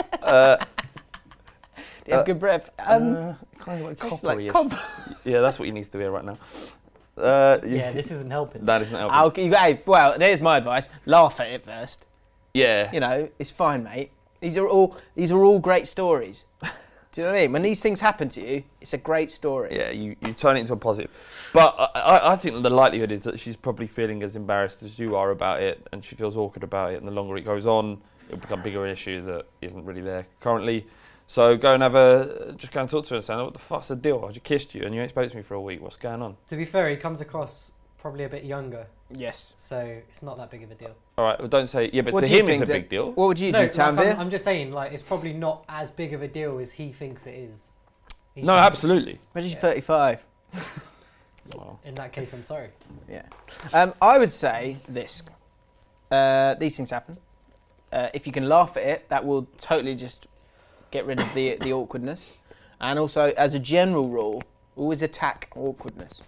Do you have good breath? Kind of like coppery-ish. Copper. Yeah, that's what you need to hear right now. Yeah, this isn't helping. That isn't helping. Well, there's my advice. Laugh at it first. Yeah. You know, it's fine, mate. These are all great stories. Do you know what I mean? When these things happen to you, it's a great story. Yeah, you turn it into a positive. But I think the likelihood is that she's probably feeling as embarrassed as you are about it, and she feels awkward about it, and the longer it goes on, it'll become a bigger issue that isn't really there currently. So go and just go and talk to her and say, what the fuck's the deal? I just kissed you and you ain't spoke to me for a week. What's going on? To be fair, he comes across probably a bit younger. Yes. So it's not that big of a deal. All right, well, don't say... Yeah, but what to him it's a big deal. What would you do, Tanvir? I'm just saying, like, it's probably not as big of a deal as he thinks it is. No, absolutely. Imagine you're 35. Wow. In that case, I'm sorry. Yeah. I would say this. These things happen. If you can laugh at it, that will totally just get rid of the awkwardness. And also, as a general rule, always attack awkwardness.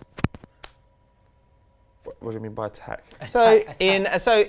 What do you mean by attack? In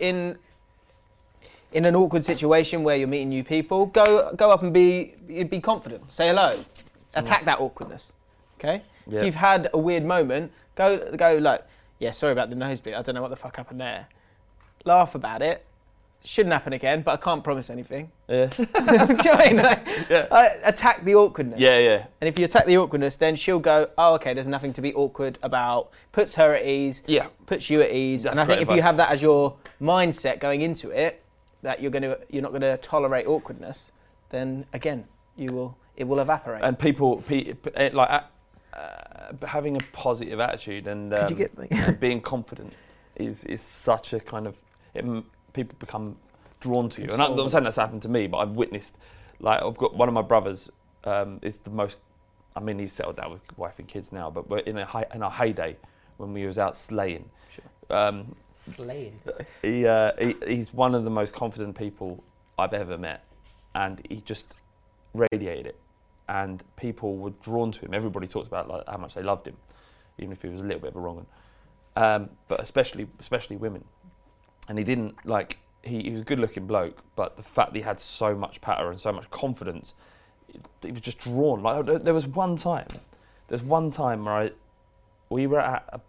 an awkward situation where you're meeting new people, go up and be confident. Say hello. Attack that awkwardness. Okay? Yeah. If you've had a weird moment, go like, yeah, sorry about the nosebleed. I don't know what the fuck happened there. Laugh about it. shouldn't happen again, but I can't promise anything. Yeah. Do you know what I mean? Attack the awkwardness. Yeah. And if you attack the awkwardness, then she'll go, oh, okay, there's nothing to be awkward about. Puts her at ease. Yeah. Puts you at ease. That's and I think if great you advice. have that as your mindset going into it, that you're not going to tolerate awkwardness, then again, it will evaporate. And people having a positive attitude and and being confident is such a kind of people become drawn to you. And I'm not saying that's happened to me, but I've witnessed. Like I've got one of my brothers is the most. I mean, he's settled down with wife and kids now, but we're in our heyday when we was out slaying. Sure. Slaying. He's one of the most confident people I've ever met, and he just radiated it. And people were drawn to him. Everybody talked about like how much they loved him, even if he was a little bit of a wrong one. But especially women. And he didn't like. He was a good-looking bloke, but the fact that he had so much patter and so much confidence, he was just drawn. Like there was one time where we were at a.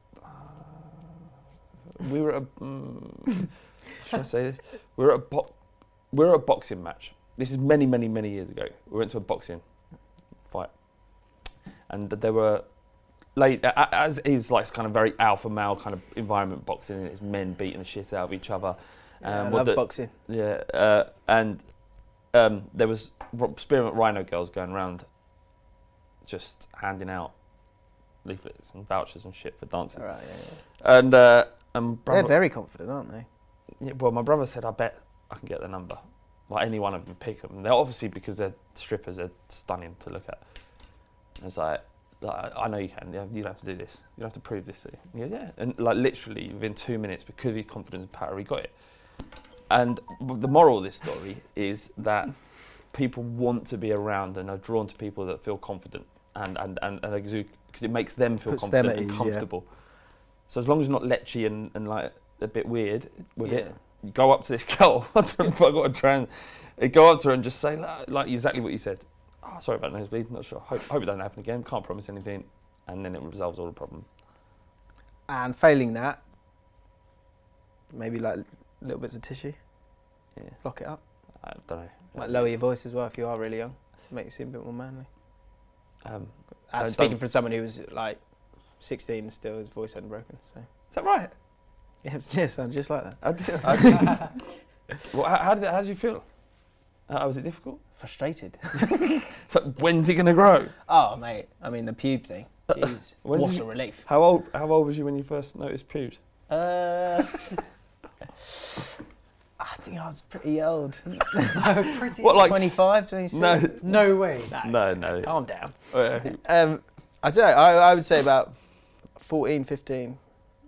Should I say this? We were at a boxing match. This is many years ago. We went to a boxing fight, and there were as is like kind of very alpha male kind of environment boxing, and it's men beating the shit out of each other. I love boxing. Yeah, and there was Spearmint Rhino girls going around, just handing out leaflets and vouchers and shit for dancing. Right, yeah. And they're very confident, aren't they? Yeah, well, my brother said, I bet I can get the number. Like any one of them, pick them. They're obviously, because they're strippers, they're stunning to look at. And it's like I know you can. You don't have to do this. You don't have to prove this. He goes, yeah. And like literally within 2 minutes, because of his confidence and power, he got it. And the moral of this story is that people want to be around and are drawn to people that feel confident and exude, because it makes them feel confident and comfortable. Yeah. So as long as you're not lechy and like a bit weird with it, you go up to this girl. I've got to try and go up to her and just say like exactly what you said. Oh, sorry about nosebleed, not sure. Hope it doesn't happen again. Can't promise anything, and then it resolves all the problem. And failing that, maybe like little bits of tissue. Yeah. Block it up. I don't know. Might lower your voice as well if you are really young. Make you seem a bit more manly. Speaking from someone who was like 16 and still his voice hadn't broken. So. Is that right? Yeah, it sounds just like that. I do. Well, how did you feel? Was it difficult? Frustrated. So when's it going to grow? Oh, mate. I mean, the pube thing. Jeez. What a relief. How old was you when you first noticed pubes? I think I was pretty old. Pretty what, like 25, 26? No way. No. Calm down. I don't know. I would say about 14, 15.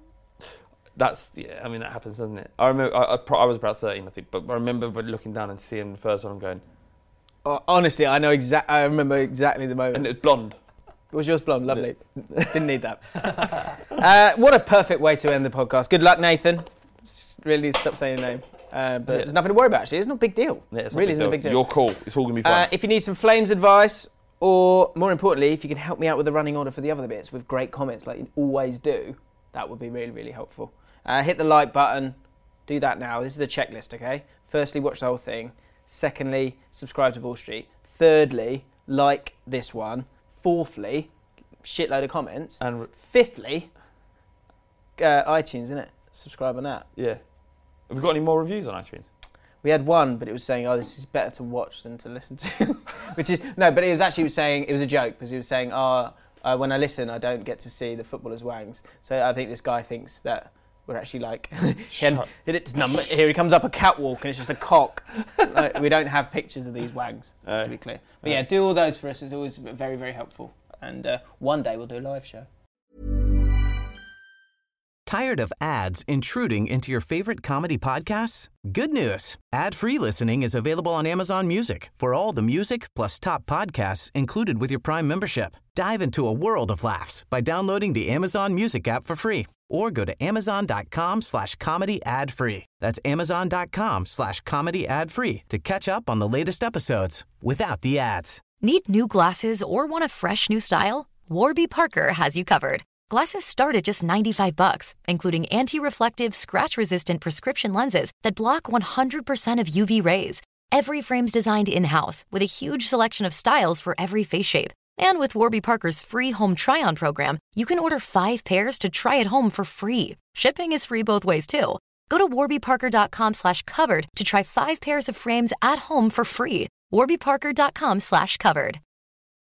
I mean, that happens, doesn't it? I remember, I was about 13, I think, but I remember looking down and seeing the first one and going... honestly, I remember exactly the moment. And it was blonde. Was yours blonde? Lovely. Didn't need that. What a perfect way to end the podcast. Good luck, Nathan. Really need to stop saying your name. But there's nothing to worry about, actually. It's not a big deal. Yeah, it's really isn't a big deal. You're cool. It's all going to be fine. If you need some Flames advice, or more importantly, if you can help me out with the running order for the other bits with great comments like you always do, that would be really, really helpful. Hit the like button. Do that now. This is the checklist, okay? Firstly, watch the whole thing. Secondly, subscribe to Ball Street. Thirdly, like this one. Fourthly, shitload of comments. And fifthly, iTunes, isn't it? Subscribe on that. Yeah. Have we got any more reviews on iTunes? We had one, but it was saying, this is better to watch than to listen to. Which is, no, but it was actually saying, it was a joke, because he was saying, when I listen, I don't get to see the footballers' wangs. So I think this guy thinks that we're actually like, here he comes up a catwalk and it's just a cock. Like, we don't have pictures of these wangs, just to be clear. But yeah, do all those for us. It's always very, very helpful. And one day we'll do a live show. Tired of ads intruding into your favorite comedy podcasts? Good news. Ad-free listening is available on Amazon Music for all the music plus top podcasts included with your Prime membership. Dive into a world of laughs by downloading the Amazon Music app for free or go to amazon.com/comedy ad-free. That's amazon.com/comedy ad-free to catch up on the latest episodes without the ads. Need new glasses or want a fresh new style? Warby Parker has you covered. Glasses start at just $95, including anti-reflective, scratch-resistant prescription lenses that block 100% of UV rays. Every frame's designed in-house with a huge selection of styles for every face shape. And with Warby Parker's free home try-on program, you can order 5 pairs to try at home for free. Shipping is free both ways, too. Go to warbyparker.com/covered to try 5 pairs of frames at home for free. warbyparker.com/covered.